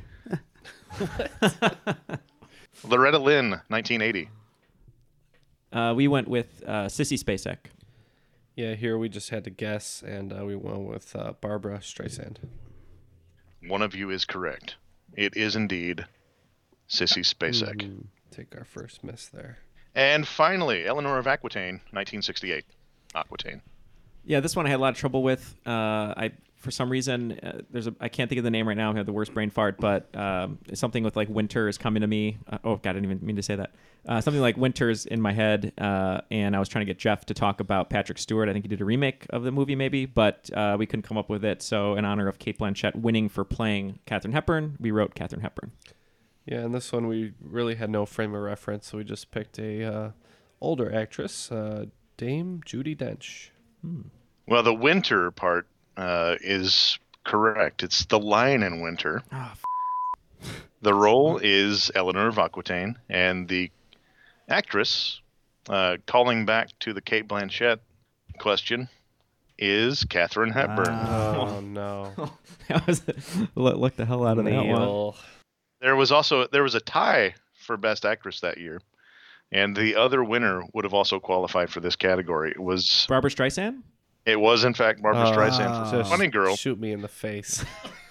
Loretta Lynn, nineteen eighty. Uh, we went with uh, Sissy Spacek. Yeah, here we just had to guess, and uh, we went with uh, Barbara Streisand. One of you is correct. It is indeed Sissy Spacek. Mm, take our first miss there. And finally, Eleanor of Aquitaine, nineteen sixty-eight. Aquitaine. Yeah, this one I had a lot of trouble with. Uh, I for some reason uh, there's a I can't think of the name right now. I have the worst brain fart, but um, something with like winter is coming to me. Uh, oh God, I didn't even mean to say that. Uh, something like winter's in my head, uh, and I was trying to get Jeff to talk about Patrick Stewart. I think he did a remake of the movie, maybe, but uh, we couldn't come up with it. So, in honor of Cate Blanchett winning for playing Katharine Hepburn, we wrote Katharine Hepburn. Yeah, and this one we really had no frame of reference, so we just picked a uh, older actress, uh, Dame Judi Dench. Hmm. Well, the winter part uh, is correct. It's The Lion in Winter. Oh, The role is Eleanor of Aquitaine, and the actress, uh, calling back to the Cate Blanchett question, is Katharine Hepburn. Oh, no. That was look, look the hell out of that one. Neil. There was also there was a tie for Best Actress that year, and the other winner would have also qualified for this category. It was Barbara Streisand? It was, in fact, Barbara Oh, Streisand for just Funny Girl. Shoot me in the face.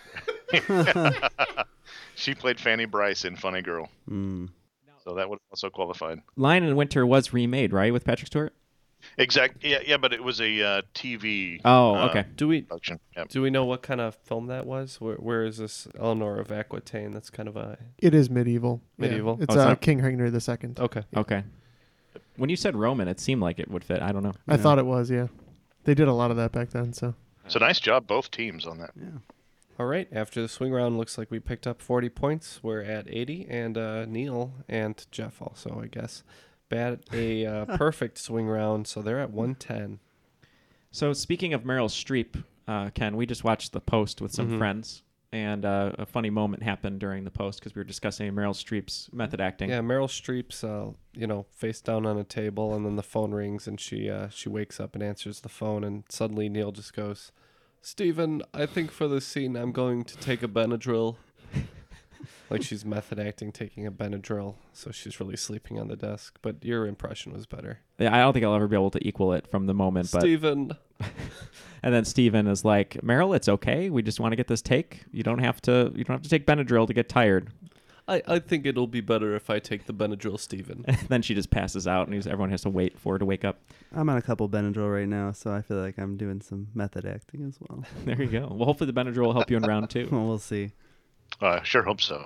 She played Fanny Bryce in Funny Girl. Mm. So that would have also qualified. Lion in Winter was remade, right, with Patrick Stewart? Exact. Yeah, yeah, but it was a uh, T V. Oh, uh, okay. Do we production. Yep. do we know what kind of film that was? Where, where is this Eleanor of Aquitaine? That's kind of a It is medieval. Yeah. medieval. It's, Oh, it's uh, not- King Henry the Second. Okay. Okay. When you said Roman, it seemed like it would fit. I don't know. I thought it was, yeah. They did a lot of that back then, so. So nice job, both teams on that. Yeah. All right. After the swing round, looks like we picked up forty points. We're at eighty, and uh, Neil and Jeff also, I guess, bat a uh, perfect swing round, so they're at one ten. So speaking of Meryl Streep, uh, Ken, we just watched The Post with some Mhm. friends, and uh, a funny moment happened during The Post because we were discussing Meryl Streep's method acting. Yeah, Meryl Streep's, uh, you know, face down on a table, and then the phone rings, and she uh, she wakes up and answers the phone, and suddenly Neil just goes, "Steven, I think for this scene I'm going to take a Benadryl." Like she's method acting, taking a Benadryl, so she's really sleeping on the desk. But your impression was better. Yeah, I don't think I'll ever be able to equal it from the moment. But Steven. And then Steven is like, Meryl, it's okay. We just want to get this take. You don't have to. You don't have to take Benadryl to get tired. I, I think it'll be better if I take the Benadryl, Steven. And then she just passes out, and he's, everyone has to wait for her to wake up. I'm on a couple Benadryl right now, so I feel like I'm doing some method acting as well. There you go. Well, hopefully the Benadryl will help you in round two. Well, we'll see. I uh, sure hope so.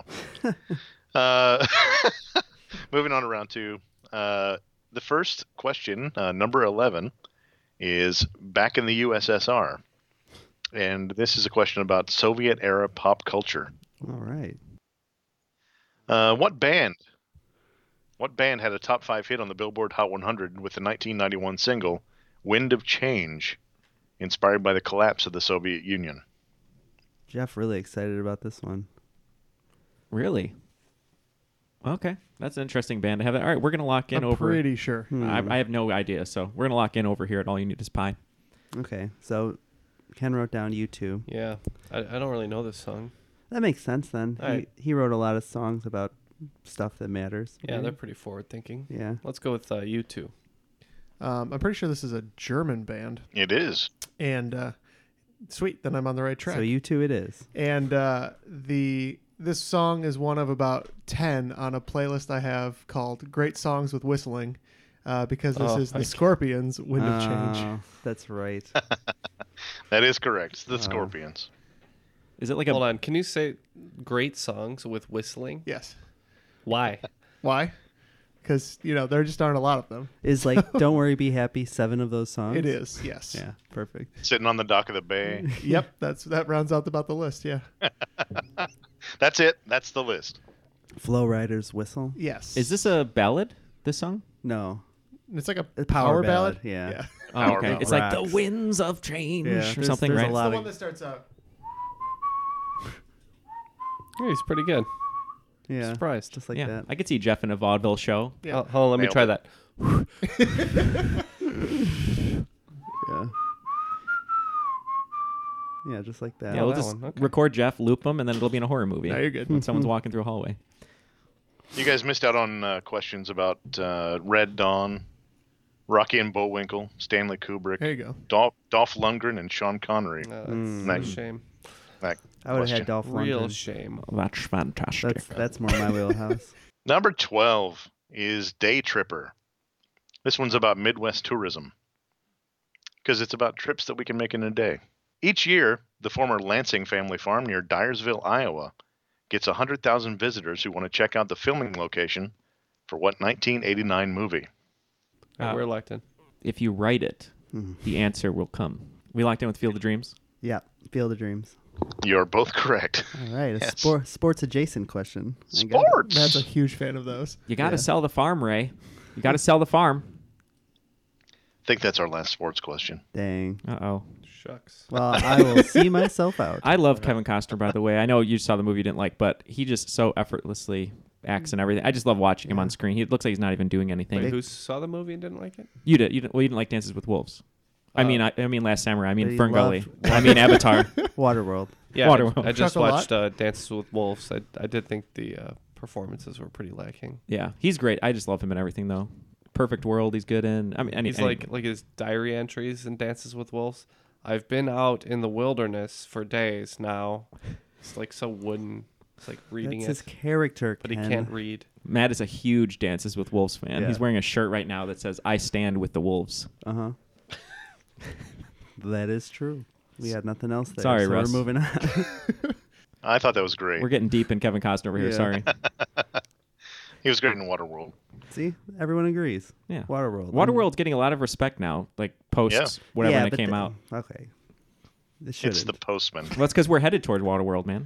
uh, moving on to round two. Uh, the first question, uh, number eleven, is back in the U S S R. And this is a question about Soviet-era pop culture. All right. Uh, what band? What band had a top five hit on the Billboard Hot one hundred with the nineteen ninety-one single "Wind of Change," inspired by the collapse of the Soviet Union? Jeff really excited about this one. Really? Okay, that's an interesting band to have. All right, we're gonna lock in I'm over. pretty sure. Hmm. I, I have no idea, so we're gonna lock in over here at All You Need Is Pie. Okay, so Ken wrote down U two. Yeah, I, I don't really know this song. That makes sense then. All he, right. he wrote a lot of songs about stuff that matters. Yeah, right? they're pretty forward thinking. Yeah. Let's go with uh, U two. Um, I'm pretty sure this is a German band. It is. And uh, sweet, then I'm on the right track. So U two it is. And uh, the this song is one of about ten on a playlist I have called Great Songs with Whistling, uh, because this Oh, is the I- Scorpions' Wind of Change. Oh, that's right. That is correct. It's the Oh. Scorpions. Is it like a? Hold on, can you say great songs with whistling? Yes. Why? Why? Because, you know, there just aren't a lot of them. Is like Don't Worry Be Happy seven of those songs? It is, yes. Yeah, perfect. Sitting on the dock of the bay. Yep, that's that rounds out about the list, yeah. That's it. That's the list. Flow Rider's Whistle? Yes. Is this a ballad? This song? No. It's like a, A power, power ballad? ballad, yeah. yeah. Oh, Power okay. ballad. It's like the Rocks. winds of change Yeah, or there's- something, there's a right? lot The of- one that starts out. Yeah, he's pretty good. Yeah. Surprised. Just like yeah, that. I could see Jeff in a vaudeville show. Yeah. Oh, hold on, let me Nailed try it. that. Yeah. Yeah, just like that. Yeah, Oh, we'll that just one, okay. record Jeff, loop him, and then it'll be in a horror movie. No, you're good. When someone's walking through a hallway. You guys missed out on uh, questions about uh, Red Dawn, Rocky and Bullwinkle, Stanley Kubrick, There you go. Dolph, Dolph Lundgren, and Sean Connery. Uh, that's Mm. a Nice. shame. That I would have question. had Dolph Real Lundgren. shame. That's fantastic. That's that's more my wheelhouse. Number twelve is Day Tripper. This one's about Midwest tourism because it's about trips that we can make in a day. Each year, the former Lansing family farm near Dyersville, Iowa, gets one hundred thousand visitors who want to check out the filming location for what nineteen eighty-nine movie? All right, Uh, we're locked in. If you write it, Mhm. the answer will come. We locked in with Field of Dreams. Yeah, Field of Dreams. You're both correct. All right, a Yes. spor- sports adjacent question. I got it. Sports! Matt's a huge fan of those. You got to Yeah. sell the farm, Ray. You got to sell the farm. think that's our last sports question. Dang. Uh-oh. Shucks. Well, I will see myself out. I love Kevin Costner, by the way. I know you saw the movie you didn't like, but he just so effortlessly acts and everything. I just love watching him on screen. He looks like he's not even doing anything. Wait, who saw the movie and didn't like it? You did. You didn't, well, you didn't like Dances with Wolves. I Uh, mean, I, I mean Last Samurai. I mean He Ferngully. loved I mean Avatar. Waterworld. Yeah, Waterworld. I, I just Chocolate. watched uh, Dances with Wolves. I, I did think the uh, performances were pretty lacking. Yeah, he's great. I just love him in everything, though. Perfect World, he's good in. I mean, any, He's any- like like his diary entries in Dances with Wolves. I've been out in the wilderness for days now. It's like so wooden. It's like reading That's it. his character, but he Ken. can't read. Matt is a huge Dances with Wolves fan. Yeah. He's wearing a shirt right now that says "I stand with the Wolves." Uh huh. That is true. We had nothing else there. Sorry, so Russ. We're moving on. I thought that was great. We're getting deep in Kevin Costner over here. Yeah. Sorry. He was great in Waterworld. See, everyone agrees. Yeah. Waterworld. Waterworld's getting a lot of respect now, like post Yeah. whatever yeah, when it but came the- out. Okay. This It's shouldn't. the Postman. Well, that's because we're headed toward Waterworld, man.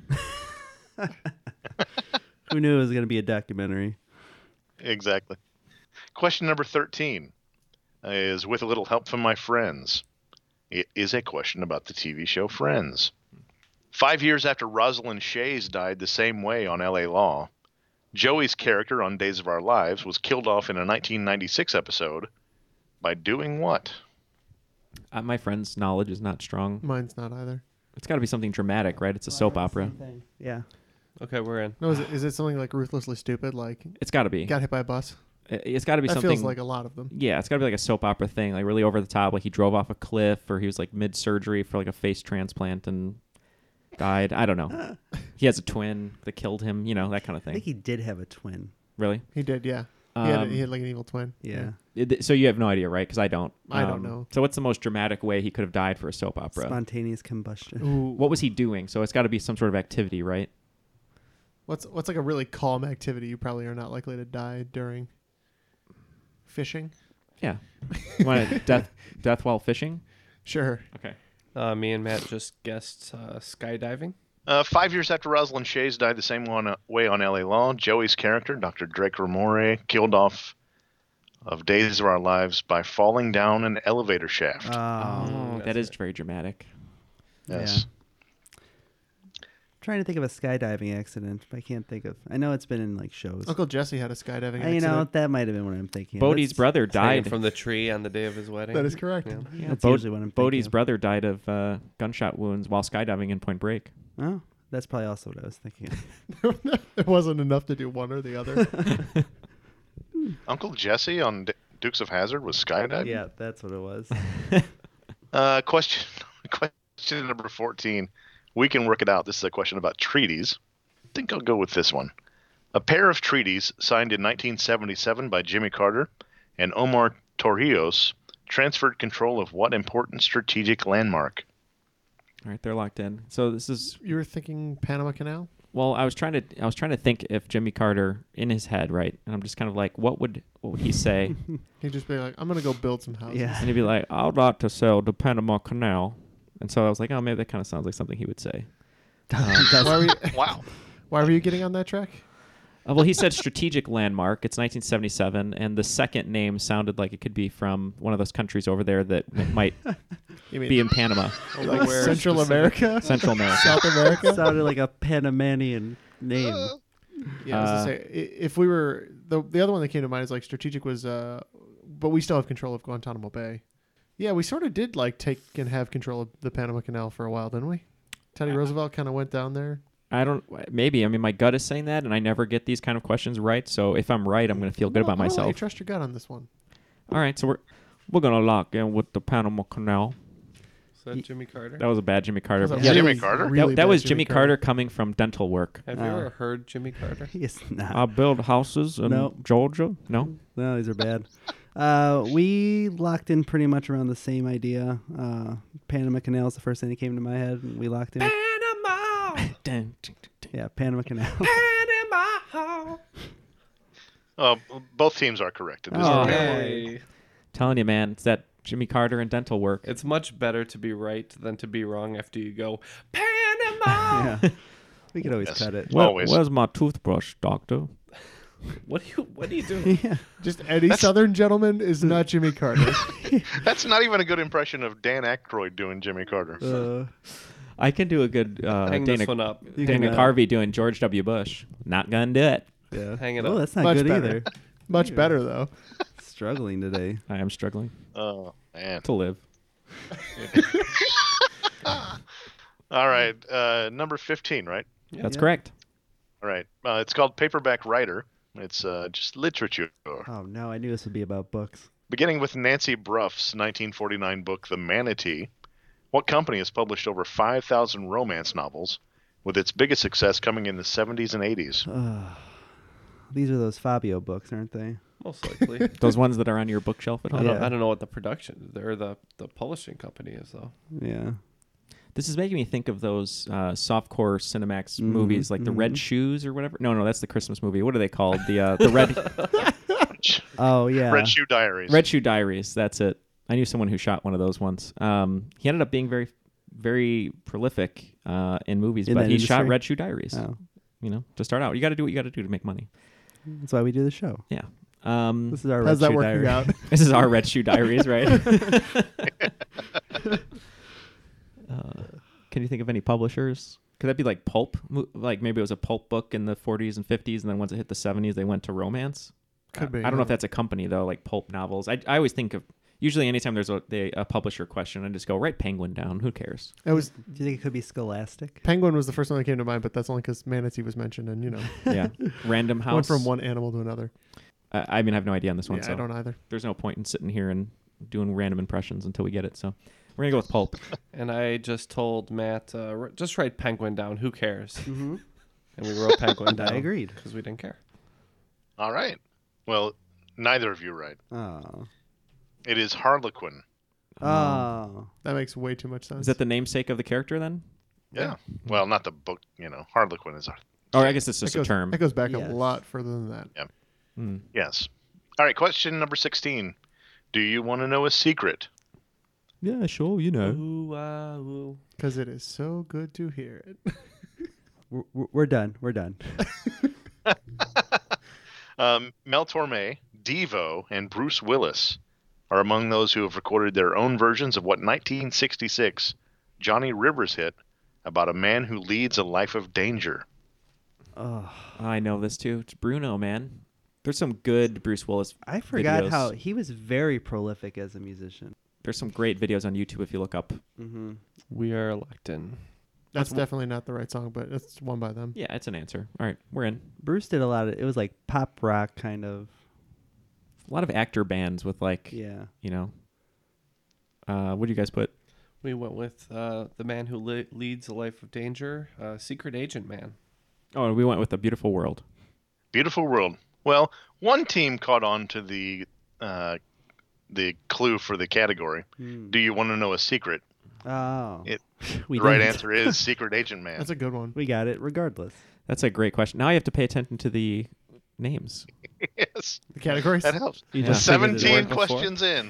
Who knew it was going to be a documentary? Exactly. Question number thirteen is with a little help from my friends. It is a question about the T V show Friends. Five years after Rosalind Shays died the same way on L A Law, Joey's character on Days of Our Lives was killed off in a nineteen ninety-six episode by doing what? Uh, my friend's knowledge is not strong. Mine's not either. It's got to be something dramatic, right? It's a soap opera. Yeah. Okay, we're in. No, is it, is it something like Ruthlessly Stupid? Like It's got to be. got hit by a bus? It- It's got to be That something. feels like a lot of them. Yeah, it's got to be like a soap opera thing, like really over the top. Like he drove off a cliff, or he was like mid surgery for like a face transplant and died. I don't know. He has a twin that killed him. You know, that kind of I thing. think he did have a twin. Really? He did, yeah. He, had, a, Um, he had like an evil twin. Yeah. It- so you have no idea, right? Because I don't. I don't Um, know. So what's the most dramatic way he could have died for a soap opera? Spontaneous combustion. Ooh. What was he doing? So it's got to be some sort of activity, right? What's what's like a really calm activity you probably are not likely to die during? Fishing? Yeah. You want to death death while fishing? Sure. Okay. Uh, me and Matt just guessed uh, skydiving. Uh, five years after Rosalind Shays died the same one, uh, way on L A Law, Joey's character, Doctor Drake Ramore, killed off of Days of Our Lives by falling down an elevator shaft. Oh, Oh, that is very dramatic. yes. Trying to think of a skydiving accident, but I can't think of. I know it's been in like shows. Uncle Jesse had a skydiving Uh, accident. you know, that might have been what I'm thinking. Bodie's That's- brother Hanging died from the tree on the day of his wedding. That is correct. Yeah. Yeah, That's Bod- usually what I'm Bodie's thinking of. brother died of uh, gunshot wounds while skydiving in Point Break. Oh, that's probably also what I was thinking of. It wasn't enough to do one or the other. Uncle Jesse on D- Dukes of Hazzard was skydiving? Yeah, that's what it was. Uh, question question number fourteen. We can work it out. This is a question about treaties. I think I'll go with this one. A pair of treaties signed in nineteen seventy-seven by Jimmy Carter and Omar Torrijos transferred control of what important strategic landmark? All right, they're locked in. So this is You were thinking Panama Canal? well. I was trying to I was trying to think if Jimmy Carter in his head, right? And I'm just kind of like, what would what would he say? He'd just be like, I'm going to go build some houses. Yeah. And he'd be like, I'd like to sell the Panama Canal. And so I was like, oh, maybe that kind of sounds like something he would say. Why were you, Wow. why were you getting on that track? Uh, well, he said strategic landmark. It's nineteen seventy-seven, and the second name sounded like it could be from one of those countries over there that m- might You mean be in Panama. like Where Central specific- America? Central America. South America? Sounded like a Panamanian name. Yeah, I was Uh, gonna say, i- if we were the the other one that came to mind is like strategic was, uh, but we still have control of Guantanamo Bay. Yeah, we sort of did like take and have control of the Panama Canal for a while, didn't we? Teddy Roosevelt kind of went down there. I don't. Maybe. I mean, my gut is saying that, and I never get these kind of questions right. So if I'm right, I'm going to feel good No, about I don't myself. really trust your gut on this one. All right, so we're we're going to lock in with the Panama Canal. Is that Jimmy Carter? That was a bad Jimmy Carter. That was Yeah, a Jimmy really- Carter? really that that bad was Jimmy Jimmy Carter coming from dental work. Have you Uh, ever heard Jimmy Carter? He's not. I build houses in No. Georgia. No. No, these are bad. Uh, we locked in pretty much around the same idea. Uh, Panama Canal is the first thing that came to my head, and we locked in. Panama! Dun, dun, dun. Yeah, Panama Canal. Panama! Uh, both teams are correct. It is Oh. the- Hey. Telling you, man, it's that Jimmy Carter and dental work. It's much better to be right than to be wrong after you go, Panama! Yeah. We could always Yes. cut it. Well, always. Where's my toothbrush, doctor? What are you What are you doing? Yeah. Just any That's- Southern gentleman is not Jimmy Carter. That's not even a good impression of Dan Aykroyd doing Jimmy Carter. Uh, I can do a good uh, Hang Dana, this one up. You Dana can, uh, Carvey doing George W. Bush. Not gonna do it. yeah. Hang it Oh, up. that's not Much good better. either. Much better though. Struggling today. I am struggling Oh man. to live. All right, uh, number fifteen, right? That's Yeah. correct. All right. Uh, it's called Paperback Writer. It's uh, just literature. Oh no, I knew this would be about books. Beginning with Nancy Bruff's nineteen forty-nine book, The Manatee, what company has published over five thousand romance novels, with its biggest success coming in the seventies and eighties? Uh, these are those Fabio books, aren't they? Most likely. Those ones that are on your bookshelf at I home. don't, Yeah. I don't know what the production or the the publishing company is though. Yeah. This is making me think of those uh, softcore Cinemax Mhm, movies, like the Red mhm. Shoes or whatever. No, no, that's the Christmas movie. What are they called? The uh, the Red Oh yeah. Red Shoe Diaries. Red Shoe Diaries. That's it. I knew someone who shot one of those once. Um, he ended up being very, very prolific uh, in movies, In but that he shot industry? Red Shoe Diaries. Oh. You know, to start out, you got to do what you got to do to make money. That's why we do the show. Yeah. Um, This is our How's Red that Shoe working Diary. out? This is our Red Shoe Diaries, right? uh, can you think of any publishers? Could that be like pulp? Mo- Like maybe it was a pulp book in the forties and fifties, and then once it hit the seventies, they went to romance? Could I, be, I don't know yeah. if that's a company, though, like pulp novels. I, I always think of, usually anytime there's a, they, a publisher question, I just go, write Penguin down. Who cares? It was Do you think it could be Scholastic? Penguin was the first one that came to mind, but that's only because Manatee was mentioned, and you know, Yeah. Random House. went from one animal to another. Uh, I mean, I have no idea on this one. Yeah, so I don't either. There's no point in sitting here and doing random impressions until we get it. So we're going to go with pulp. And I just told Matt, uh, r- just write Penguin down. Who cares? Mm-hmm. And we wrote Penguin down. I agreed. Because we didn't care. All right. Well, neither of you are right. Oh. It is Harlequin. Oh. That makes way too much sense. Is that the namesake of the character then? Yeah. Well, not the book. You know, Harlequin is our. Oh, I guess it's just That goes, a term. That goes back Yes. a lot further than that. Yeah. Hmm. Yes. All right. Question number sixteen. Do you want to know a secret? Yeah, sure. You know. Ooh, uh, ooh. Because it is so good to hear it. We're, we're- we're done. We're done. Um, Mel Torme, Devo, and Bruce Willis are among those who have recorded their own versions of what nineteen sixty-six Johnny Rivers hit about a man who leads a life of danger. Oh. I know this too. It's Bruno, man. There's some good Bruce Willis I forgot videos. how he was very prolific as a musician. There's some great videos on YouTube if you look up. Mm-hmm. We are locked in. That's What's- definitely not the right song, but it's one by them. Yeah, it's an answer. All right, we're in. Bruce did a lot of it. Was like pop rock kind of. A lot of actor bands with like, Yeah. you know. Uh, what do you guys put? We went with uh, the man who li- leads a life of danger, uh, Secret Agent Man. Oh, we went with A Beautiful World. Beautiful World. Well, one team caught on to the uh, the clue for the category. Hmm. Do you want to know a secret? Oh. It, We the right didn't. answer is Secret Agent Man. That's a good one. We got it regardless. That's a great question. Now I have to pay attention to the names. Yes. The categories? That helps. You just figured it seventeen out before? questions in.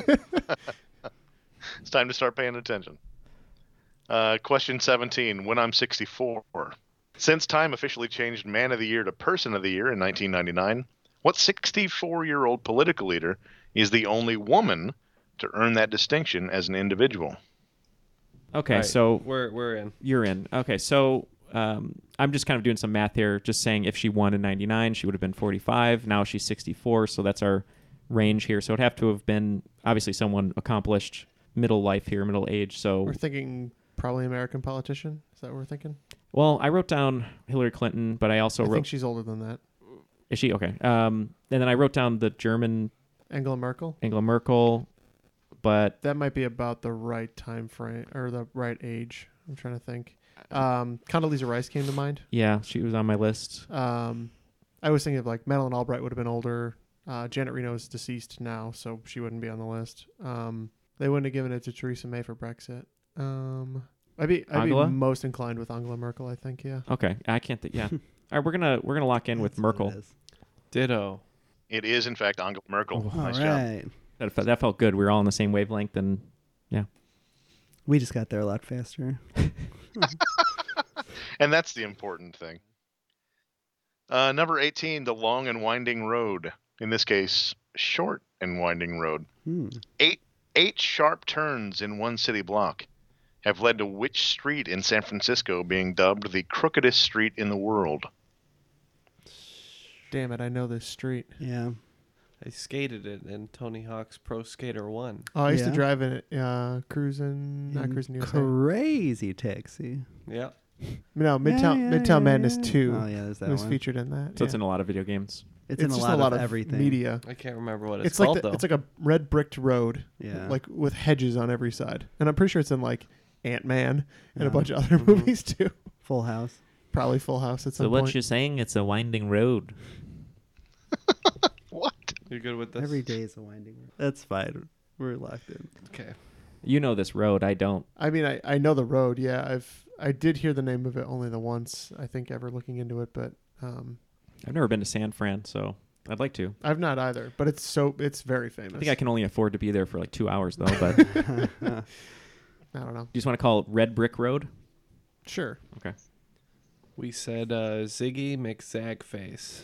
It's time to start paying attention. Uh, question seventeen. When I'm sixty-four. Since Time officially changed Man of the Year to Person of the Year in nineteen ninety-nine, what sixty-four-year-old political leader is the only woman to earn that distinction as an individual? Okay, All right, so we're we're in. You're in. Okay, so um, I'm just kind of doing some math here, just saying if she won in ninety-nine, she would have been forty-five. Now she's sixty-four, so that's our range here. So it'd have to have been obviously someone accomplished, middle life here, middle age. So We're thinking probably American politician. Is that what we're thinking? well, I wrote down Hillary Clinton, but I also I wrote. think she's older than that. Is she okay? Um, and then I wrote down the German Angela Merkel. Angela Merkel, but That might be about the right time frame or the right age. I'm trying to think. Um, Condoleezza Rice came to mind. yeah, she was on my list. Um, I was thinking of like Madeleine Albright would have been older. Uh, Janet Reno is deceased now, so she wouldn't be on the list. Um, they wouldn't have given it to Theresa May for Brexit. Um, I'd be I'd Angela? be most inclined with Angela Merkel. I think, yeah. Okay, I can't think. Yeah, all right, we're gonna we're gonna lock in with That's what it Merkel. is. Ditto. It is, in fact, Angela Merkel. All nice job. right. That felt, that felt good. We were all on the same wavelength, and yeah. We just got there a lot faster. And that's the important thing. Uh, number eighteen, the long and winding road. In this case, short and winding road. Hmm. Eight eight sharp turns in one city block have led to which street in San Francisco being dubbed the crookedest street in the world? Damn it, I know this street. Yeah. I skated it in Tony Hawk's Pro Skater one. Oh, I used Yeah. to drive in it, uh, cruising, not In cruising U S A. Crazy Taxi. Yeah. No, Midtown Yeah, yeah, Midtown yeah, Madness yeah. two Oh, yeah, there's that was one. featured in that. So it's yeah. in a lot of video games. It's, It's in a just lot, a lot of, of everything. media. I can't remember what it's, It's like called the, though. it's like a red bricked road, Yeah. like with hedges on every side, and I'm pretty sure it's in like Ant-Man and Yeah. a bunch of other Mhm. movies too. Full House. Probably Full House at some So what point. you're saying? It's a winding road. What? You're good with this? Every day is a winding road. That's fine. We're locked in. Okay. You know this road. I don't. I mean, I, I know the road. Yeah, I've I did hear the name of it only the once. I think ever looking into it, but um, I've never been to San Fran, so I'd like to. I've not either. But it's so it's very famous. I think I can only afford to be there for like two hours though. But I don't know. You just want to call it Red Brick Road? Sure. Okay. We said uh, Ziggy McZagface.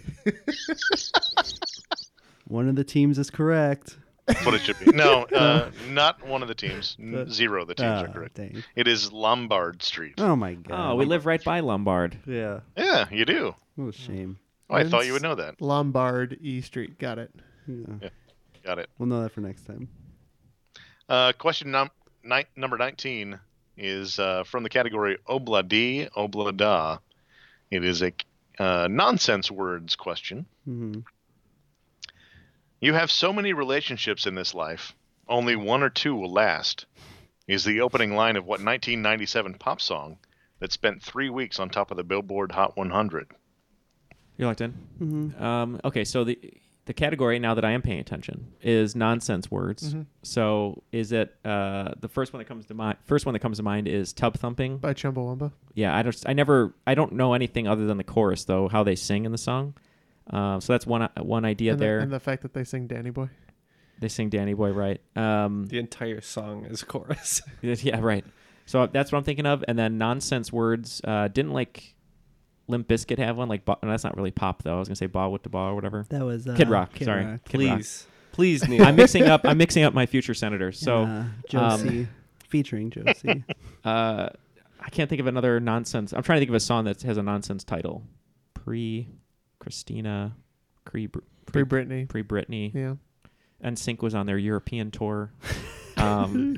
One of the teams is correct. What it should be. No, uh, not one of the teams. N- Zero of the teams Oh, are correct. dang. It is Lombard Street. Oh my god. Oh, we live right by Lombard. Yeah. Yeah, you do. What a shame. Oh, I thought you would know that. Lombard E Street. Got it. Yeah. Yeah, got it. We'll know that for next time. Uh, question num- ni- number nineteen is uh, from the category Obladi Oblada. It is a uh, nonsense words question. Mm-hmm. You have so many relationships in this life, only one or two will last, is the opening line of what nineteen ninety-seven pop song that spent three weeks on top of the Billboard Hot one hundred? You're locked in? Mm-hmm. Um, okay, so the the category, now that I am paying attention, is nonsense words. Mhm. So is it uh, the first one that comes to mind? First one that comes to mind is Tub Thumping by Chumbawamba. Yeah, I don't. I never. I don't know anything other than the chorus, though. How they sing in the song. Um, so that's one one idea and the, there. and the fact that they sing Danny Boy. They sing Danny Boy, right? Um, The entire song is chorus. yeah, right. So that's what I'm thinking of. And then nonsense words. Uh, didn't like Limp Bizkit have one? Like, no, that's not really pop though. I was gonna say Ball with the Ball or whatever. That was, uh, Kid Rock. Kid Sorry, Rock. Kid Rock. Please. Please, Neil. I'm mixing up. I'm mixing up my future senators. So Uh, Josie, featuring Josie. Uh, I can't think of another nonsense. I'm trying to think of a song that has a nonsense title. Pre Christina, pre Pre Britney. Pre Britney. Yeah. N Sync was on their European tour. Um,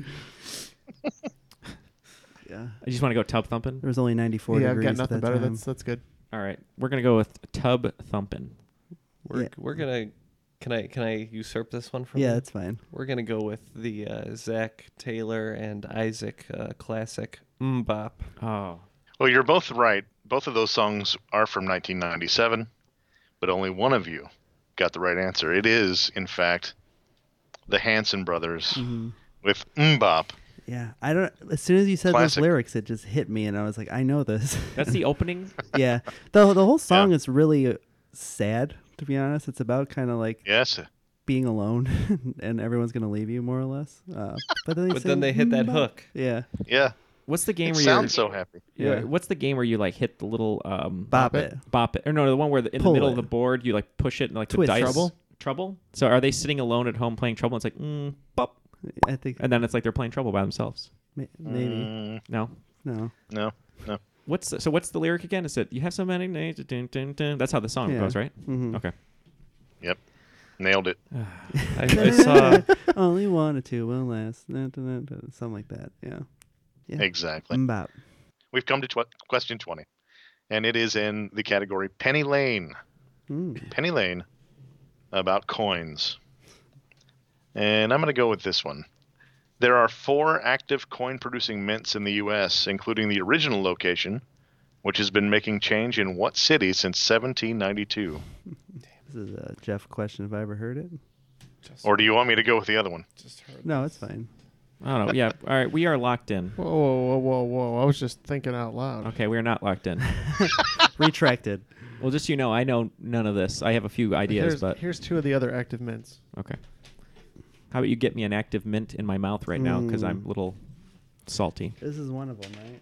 yeah. I just want to go Tub Thumping. There was only ninety-four Yeah, I've degrees got at nothing that better. time. That's that's good. All right, we're gonna go with Tub Thumping. We're Yeah. we're gonna. Can I can I usurp this one from Yeah, you? that's fine. We're gonna go with the uh, Zach Taylor and Isaac uh, classic Mbop. Oh. Well, you're both right. Both of those songs are from nineteen ninety-seven, but only one of you got the right answer. It is, in fact, the Hanson Brothers Mhm. with Mbop. Yeah, I don't. As soon as you said Classic. those lyrics, it just hit me, and I was like, I know this. That's the opening. Yeah, the the whole song is really uh, sad. To be honest, it's about kind of like Yes. being alone, and everyone's gonna leave you more or less. Uh, but then they, But say, then they hit that "Mbop." hook. Yeah, Yeah. What's the game It where sounds you're so happy. Yeah. Yeah. What's the game where you like hit the little um Bop it. bop it or no the one where the, in Pull the middle it. of the board you like push it and like Twist. the dice Trouble? trouble. So are they sitting alone at home playing Trouble? And it's like mm, bop, I think and then it's like they're playing Trouble by themselves. may- maybe Mm, No. no. no, no. What's the, so? What's the lyric again? Is it you have so many names? Dun, dun, dun. That's how the song Yeah. goes, right? Mhm. Okay. Yep. Nailed it. I, I saw. Only one or two will last. Dun, dun, dun, dun, something like that. Yeah. Yeah. Exactly. Mbop. We've come to tw- question twenty, and it is in the category Penny Lane. Mm. Penny Lane about coins. And I'm going to go with this one. There are four active coin-producing mints in the U S, including the original location, which has been making change in what city since seventeen ninety-two? This is a Jeff question. Have I ever heard it? Just, Or do you want me to go with the other one? just heard No, it's fine. I don't know. Yeah. All right. We are locked in. Whoa, whoa, whoa, whoa, whoa! I was just thinking out loud. Okay. We are not locked in. Retracted. Well, just so you know, I know none of this. I have a few ideas, Here's, but here's two of the other active mints. okay. How about you get me an active mint in my mouth right now because Mm. I'm a little salty. This is one of them, right?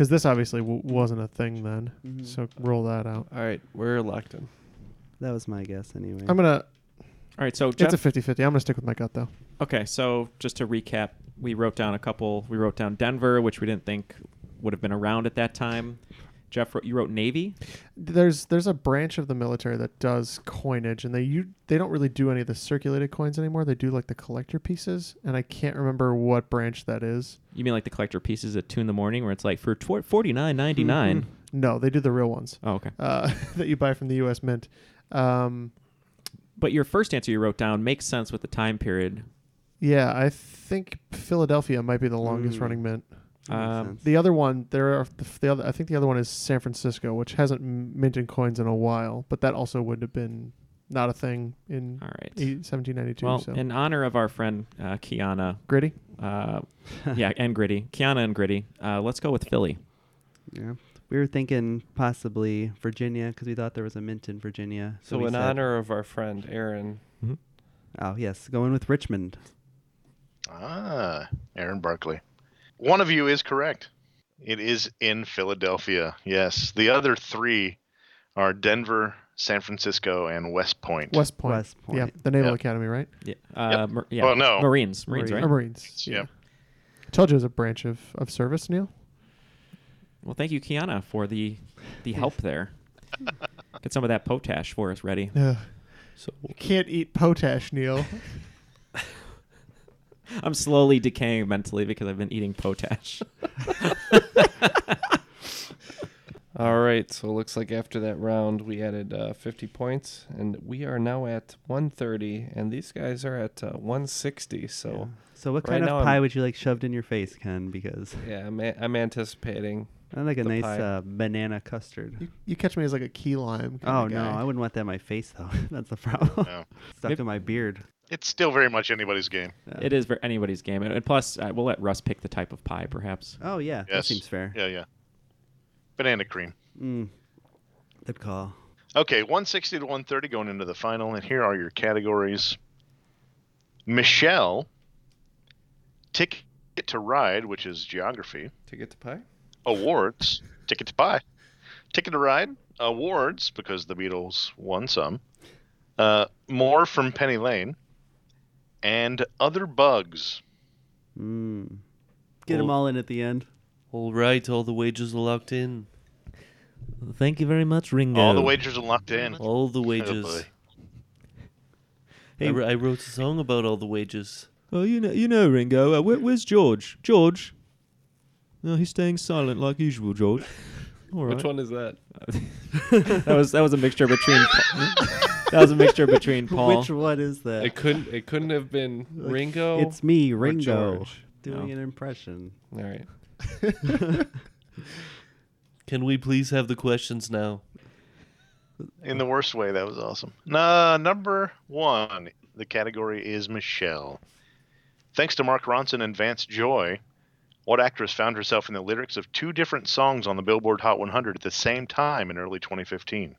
Because this obviously w- wasn't a thing then. Mhm. So roll that out. All right, we're locked in. That was my guess anyway. I'm going to... All right, so It's Jeff, a fifty-fifty. I'm going to stick with my gut, though. okay, so just to recap, we wrote down a couple. We wrote down Denver, which we didn't think would have been around at that time. Jeff, wrote- you wrote Navy? There's there's a branch of the military that does coinage, and they you, they don't really do any of the circulated coins anymore. They do like the collector pieces, and I can't remember what branch that is. You mean like the collector pieces at two in the morning where it's like for tw- forty-nine ninety-nine? No, they do the real ones. Oh, okay. Uh, that you buy from the U S Mint. Um, But your first answer you wrote down makes sense with the time period. yeah, I think Philadelphia might be the longest Mm. running mint. Um, The other one, there are the, the other. I think the other one is San Francisco, which hasn't m- minted coins in a while, but that also would have been not a thing in all right. eight, seventeen ninety-two. Well, so. in honor of our friend uh, Kiana, Gritty? uh, yeah, and Gritty, Kiana and Gritty, uh, let's go with Philly. Yeah. We were thinking possibly Virginia because we thought there was a mint in Virginia. So, we in said- honor of our friend Aaron, Oh, yes. Going with Richmond. Ah, Aaron Barkley. One of you is correct. It is in Philadelphia. Yes. The other three are Denver, San Francisco, and West Point. West Point. West Point. Yeah, the Naval Yep. Academy, right? Yeah. Uh, Yep. Mar- yeah. Well, no. Marines. Marines, Marine. right? Or Marines. Yep. Told you it was a branch of, of service, Neil. Well, thank you, Kiana, for the the help there. Get some of that potash for us ready. Ugh. so You can't eat potash, Neil. I'm slowly decaying mentally because I've been eating potash. all right. So it looks like after that round we added uh, fifty points, and we are now at one thirty, and these guys are at uh, one sixty. So So what right kind now of pie I'm- would you like shoved in your face, Ken? Because yeah, I'm, a- I'm anticipating. I like a the nice pie. uh, banana custard. You, you catch me as like a key lime. kind Oh of no, guy. I wouldn't want that in my face though. That's the problem. No. Stuck Maybe- in my beard. It's still very much anybody's game. Yeah. It is for anybody's game. And and plus, uh, we'll let Russ pick the type of pie, perhaps. Oh yeah, that Yes. seems fair. Yeah, yeah. Banana cream. Mm. Good call. Okay, one sixty to one thirty going into the final, and here are your categories. Michelle, Ticket to Ride, which is geography. Ticket to pie? Awards, Ticket to Pie. Ticket to Ride, awards, because the Beatles won some. Uh, more from Penny Lane. And Other Bugs. Mm. Get them Oh. all in at the end. All right, all the wagers are locked in. Thank you very much, Ringo. All the wagers are locked in. All the Oh, wages. boy. I, wr- I wrote a song about all the wages. Oh, you know, you know, Ringo. Uh, where, where's George? George? No, he's staying silent like usual, George. All right. Which one is that? that was that was a mixture between. That was a mixture between Paul. Which one is that? It couldn't. It couldn't have been Ringo. It's me, or Ringo, George. doing No. an impression. All right. Can we please have the questions now? In the worst way, that was awesome. Nah, number one, the category is Michelle. Thanks to Mark Ronson and Vance Joy, what actress found herself in the lyrics of two different songs on the Billboard Hot one hundred at the same time in early twenty fifteen?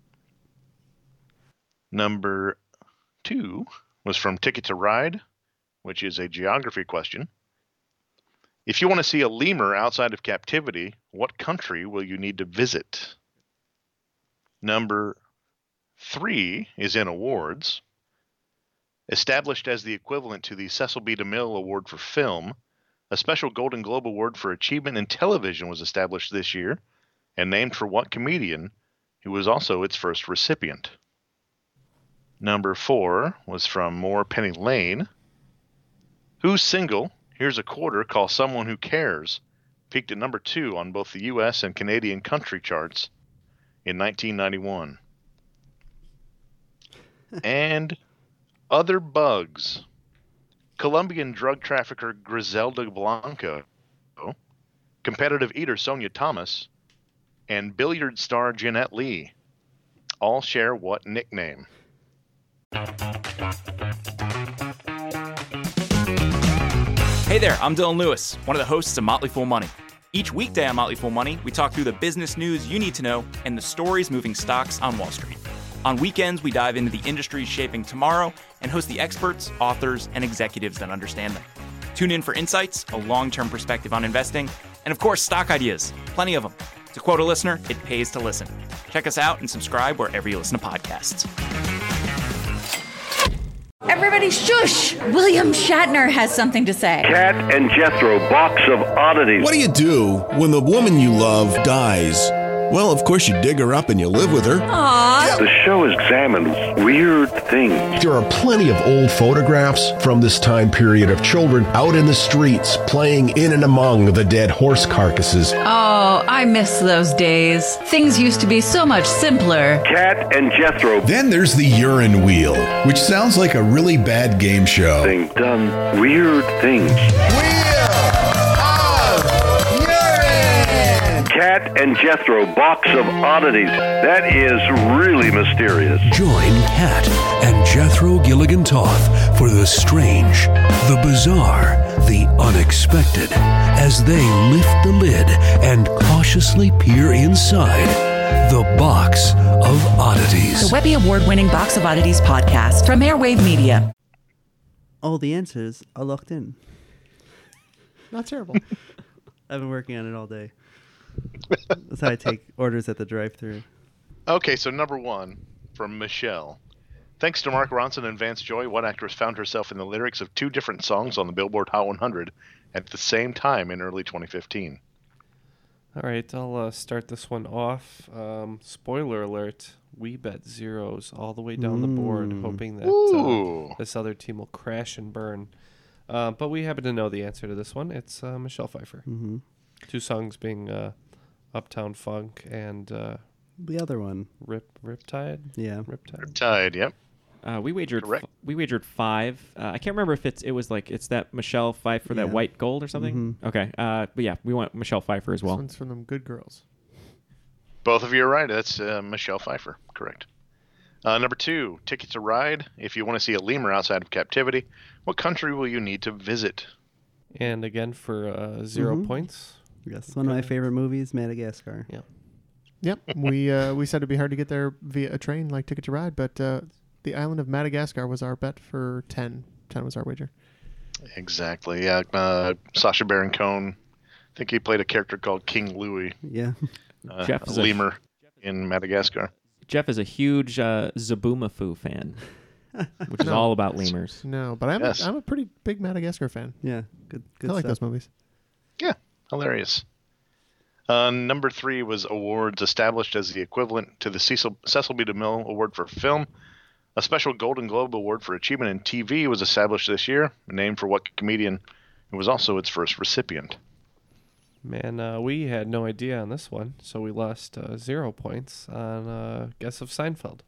Number two was from Ticket to Ride, which is a geography question. If you want to see a lemur outside of captivity, what country will you need to visit? Number three is in awards. Established as the equivalent to the Cecil B. DeMille Award for Film, a special Golden Globe Award for Achievement in Television was established this year and named for what comedian who was also its first recipient. Number four was from More Penny Lane. Whose single, Here's a Quarter, Call Someone Who Cares, peaked at number two on both the U S and Canadian country charts in nineteen ninety-one. And Other Bugs. Colombian drug trafficker Griselda Blanco, competitive eater Sonia Thomas, and billiard star Jeanette Lee all share what nickname? Hey there, I'm Dylan Lewis, one of the hosts of Motley Fool Money. Each weekday on Motley Fool Money, we talk through the business news you need to know and the stories moving stocks on Wall Street. On weekends, we dive into the industries shaping tomorrow and host the experts, authors, and executives that understand them. Tune in for insights, a long-term perspective on investing, And of course, stock ideas. Plenty of them. To quote a listener, it pays to listen. Check us out and subscribe wherever you listen to podcasts. Everybody shush! William Shatner has something to say. Cat and Jethro, box of oddities. What do you do when the woman you love dies? Well, of course you dig her up and you live with her. Aww. The show examines weird things. There are plenty of old photographs from this time period of children out in the streets playing in and among the dead horse carcasses. Oh, I miss those days. Things used to be so much simpler. Cat and Jethro. Then there's the urine wheel, which sounds like a really bad game show. Thing done weird things. Cat and Jethro, box of oddities. That is really mysterious. Join Kat and Jethro Gilligan Toth for the strange, the bizarre, the unexpected as they lift the lid and cautiously peer inside the Box of Oddities. The Webby Award-winning Box of Oddities podcast from Airwave Media. All the answers are locked in. Not terrible. I've been working on it all day. That's how I take orders at the drive-thru. Okay, so number one from Michelle. Thanks to Mark Ronson and Vance Joy, what actress found herself in the lyrics of two different songs on the Billboard Hot one hundred at the same time in early twenty fifteen? All right, I'll uh, start this one off. Um, spoiler alert, we bet zeros all the way down the board, Mm. hoping that Ooh. uh, this other team will crash and burn. Uh, but we happen to know the answer to this one. It's uh, Michelle Pfeiffer. Mm-hmm. Two songs being uh, Uptown Funk and uh, The other one. Rip Riptide. Yeah. Riptide. Riptide, yep. Uh, we wagered. F- we wagered five. Uh, I can't remember if it's. It was like it's that Michelle Pfeiffer, that Yeah. white gold or something. Mhm. Okay. Uh, but yeah, we want Michelle Pfeiffer as well. This one's from them good girls. Both of you are right. That's uh, Michelle Pfeiffer. Correct. Uh, number two, Ticket to Ride. If you want to see a lemur outside of captivity, what country will you need to visit? And again for uh, zero Mhm. points. Yes, one of my favorite movies, Madagascar. Yeah. Yep, we uh, we said it'd be hard to get there via a train, like Ticket to Ride, but uh, the island of Madagascar was our bet for ten. ten was our wager. Exactly. Yeah. Uh, Sacha Baron Cohen. I think he played a character called King Louis. Yeah. Uh, Jeff a is a- lemur in Madagascar. Jeff is a huge uh, Zaboomafoo fan, which is No. all about lemurs. No, but I'm Yes. a, I'm a pretty big Madagascar fan. Yeah, good. good I like stuff. those movies. Yeah, hilarious. Uh, number three was awards established as the equivalent to the Cecil, Cecil B. DeMille Award for Film. A special Golden Globe Award for Achievement in T V was established this year, named for what comedian it was also its first recipient. Man, uh, we had no idea on this one, so we lost uh, zero points on uh, Guess of Seinfeld.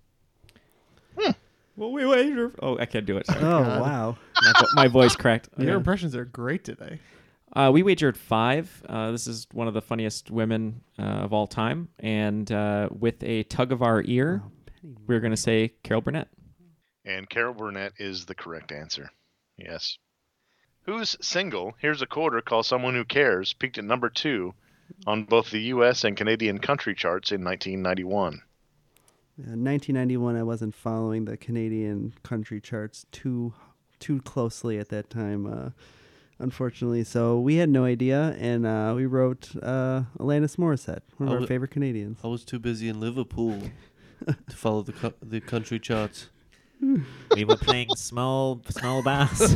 Well, we wager. Oh, I can't do it. Sorry. Oh, God. wow. My, vo- my voice cracked. Your Yeah. impressions are great today. Uh, we wagered five. Uh, this is one of the funniest women uh, of all time. And uh, with a tug of our ear, we're going to say Carol Burnett. And Carol Burnett is the correct answer. Yes. Whose single, Here's a Quarter, Call Someone Who Cares, peaked at number two on both the U S and Canadian country charts in nineteen ninety-one. Uh, nineteen ninety-one, I wasn't following the Canadian country charts too too closely at that time, uh, unfortunately. So we had no idea, and uh, we wrote uh, Alanis Morissette, one of I our wa- favorite Canadians. I was too busy in Liverpool to follow the co- the country charts. We were playing small small bass.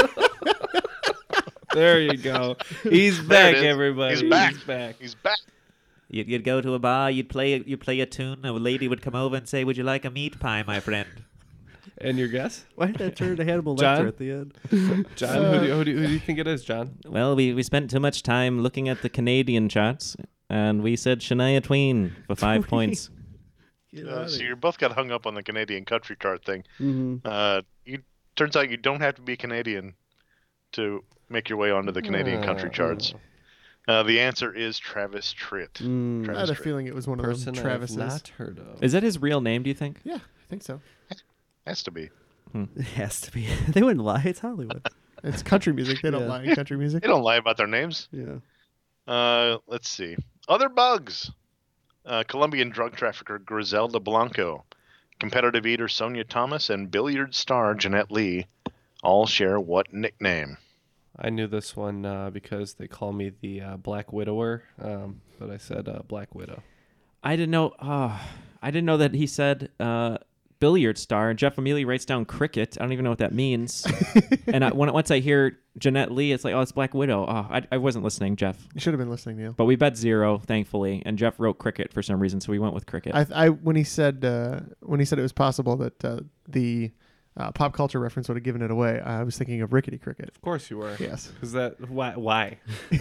There you go. He's There it back, is. everybody. He's back. He's back. He's back. You'd, you'd go to a bar, you'd play you play a tune, a lady would come over and say, "Would you like a meat pie, my friend?" And your guess? Why did that turn to Hannibal John? Lecter at the end? John, who, do you, who, do you, who do you think it is, John? Well, we, we spent too much time looking at the Canadian charts, and we said Shania Twain for five Twain. points. Uh, so you both got hung up on the Canadian country chart thing. Mhm. Uh, you turns out you don't have to be Canadian to make your way onto the Canadian country charts. Uh, the answer is Travis Tritt. Mm. I Travis had a Tritt. feeling it was one of Person those I've Travises. not heard of. Is that his real name, do you think? Yeah, I think so. Has to be. It has to be. They wouldn't lie. It's Hollywood. It's country music. They don't Yeah. lie in country music. They don't lie about their names. Yeah. Uh, let's see. Other bugs. Uh, Colombian drug trafficker Griselda Blanco, competitive eater Sonia Thomas, and billiard star Jeanette Lee all share what nickname? I knew this one uh, because they call me the uh, Black Widower, um, but I said uh, Black Widow. I didn't know. Uh, I didn't know that he said uh, billiard star, and Jeff immediately writes down cricket. I don't even know what that means. and I, when, once I hear Jeanette Lee, it's like, oh, it's Black Widow. Oh, I, I wasn't listening, Jeff. You should have been listening, Neil. But we bet zero, thankfully, and Jeff wrote cricket for some reason, so we went with cricket. I, I when he said uh, when he said it was possible that uh, the uh, pop culture reference would have given it away, I was thinking of Rickety Cricket. Of course you were. Yes. Is that why? Why?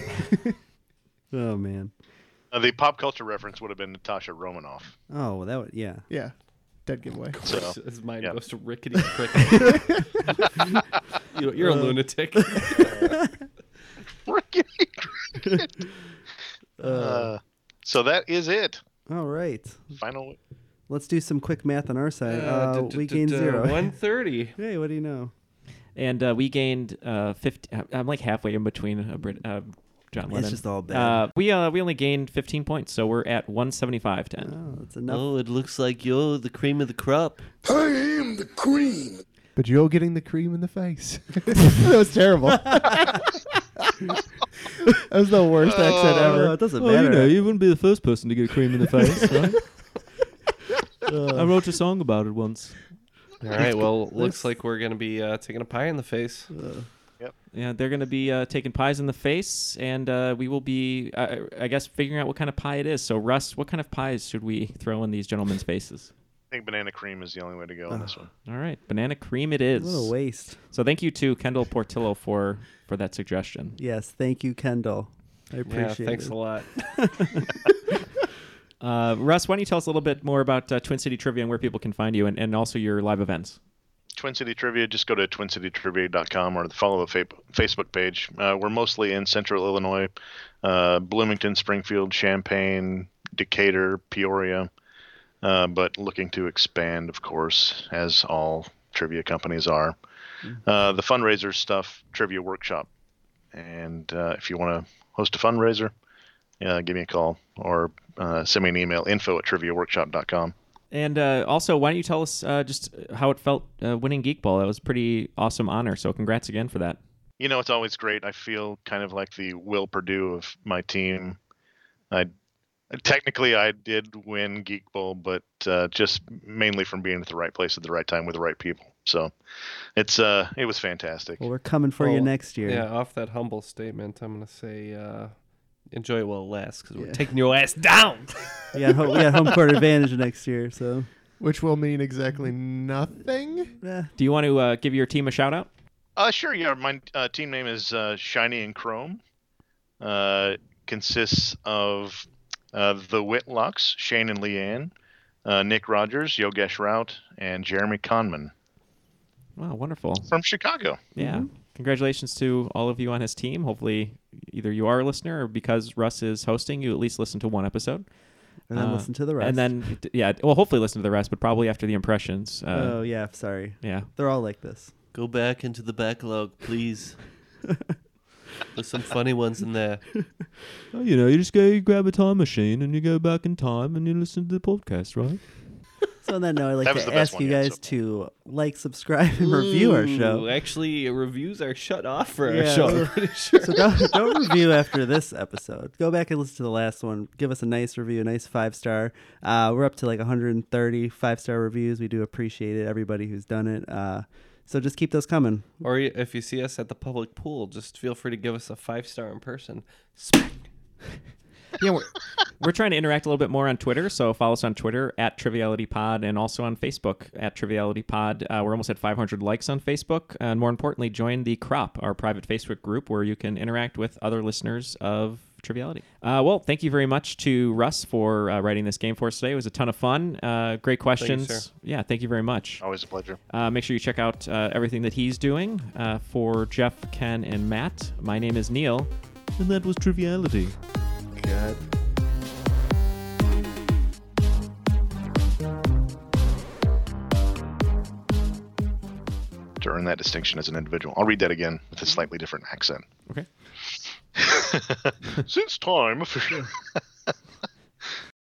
Oh man. Uh, the pop culture reference would have been Natasha Romanoff. Oh, well, that would yeah. Yeah. Dead giveaway. So, his mind yeah. goes to Rickety Cricket. you, you're a Uh, lunatic. Rickety Cricket. Uh, Uh, so that is it. all right. Final. Let's do some quick math on our side. Uh, Uh, d- d- we d- gained d- zero. one thirty. Hey, what do you know? and uh, we gained uh, fifty. I'm like halfway in between a Brit, uh, John Lennon. It's just all bad. Uh, we uh, we only gained fifteen points, so we're at one seventy-five ten. Oh, that's enough. Oh, it looks like you're the cream of the crop. I am the cream. But you're getting the cream in the face. That was terrible. That was the worst accent ever. Oh, it doesn't matter. you wouldn't be the first person to get cream in the face, right? I wrote a song about it once. All right, well, looks like we're going to be uh, taking a pie in the face. Yeah, they're going to be uh, taking pies in the face, and uh, we will be, uh, I guess, figuring out what kind of pie it is. So, Russ, what kind of pies should we throw in these gentlemen's faces? I think banana cream is the only way to go on this one. All right, banana cream it is. What a waste. So, thank you to Kendall Portillo for for that suggestion. Yes, thank you, Kendall. I appreciate Yeah, thanks it. a lot. Uh, Russ, why don't you tell us a little bit more about uh, Twin City Trivia and where people can find you, and, and also your live events? Twin City Trivia, just go to twin city trivia dot com or follow the fa- Facebook page. Uh, we're mostly in central Illinois, uh, Bloomington, Springfield, Champaign, Decatur, Peoria, uh, but looking to expand, of course, as all trivia companies are. Uh, the fundraiser stuff, Trivia Workshop. And uh, if you want to host a fundraiser, uh, give me a call or uh, send me an email, info at trivia workshop dot com. And uh, also, why don't you tell us uh, just how it felt uh, winning Geek Ball? That was a pretty awesome honor, so congrats again for that. You know, it's always great. I feel kind of like the Will Purdue of my team. I technically I did win Geek Bowl, but uh, just mainly from being at the right place at the right time with the right people. So it's uh, it was fantastic. Well, we're coming for you Well, next year. Yeah, off that humble statement, I'm going to say uh, enjoy it while it lasts because we're taking your ass down. We got, home, we got home court advantage next year, so. Which will mean exactly nothing. Do you want to uh, give your team a shout out? Uh, sure, yeah. My uh, team name is uh, Shiny and Chrome. Uh, consists of uh, the Whitlocks, Shane and Leanne, uh, Nick Rogers, Yogesh Rout, and Jeremy Conman. Wow, wonderful. From Chicago. Yeah. Mm-hmm. Congratulations to all of you on his team. Hopefully, either you are a listener or because Russ is hosting, you at least listen to one episode. And then uh, listen to the rest. And then, yeah, well, hopefully listen to the rest, but probably after the impressions. Uh, oh, yeah, sorry. Yeah. They're all like this. Go back into the backlog, please. There's some funny ones in there. Oh, you know, you just go you grab a time machine and you go back in time and you listen to the podcast, right? So on that note, I'd like That was to the best ask you one yet, guys to like, subscribe, and review our show. Ooh, Actually, reviews are shut off for our Yeah, show. well, I'm pretty sure. So don't, don't review after this episode. Go back and listen to the last one. Give us a nice review, a nice five-star. Uh, we're up to like one hundred thirty five-star reviews. We do appreciate it, everybody who's done it. Uh, so just keep those coming. Or if you see us at the public pool, just feel free to give us a five-star in person. Smack. Yeah, we're, we're trying to interact a little bit more on Twitter, so follow us on Twitter at TrivialityPod and also on Facebook at TrivialityPod. Uh, we're almost at five hundred likes on Facebook, and more importantly, join the Crop, our private Facebook group where you can interact with other listeners of Triviality. Uh, well, thank you very much to Russ for uh, writing this game for us today. It was a ton of fun. Uh, great questions. Thank you, sir. Yeah, thank you very much. Always a pleasure. Uh, make sure you check out uh, everything that he's doing. Uh, for Jeff, Ken, and Matt, my name is Neil, and that was Triviality. God. To earn that distinction as an individual. I'll read that again with a slightly different accent. Okay. Since time...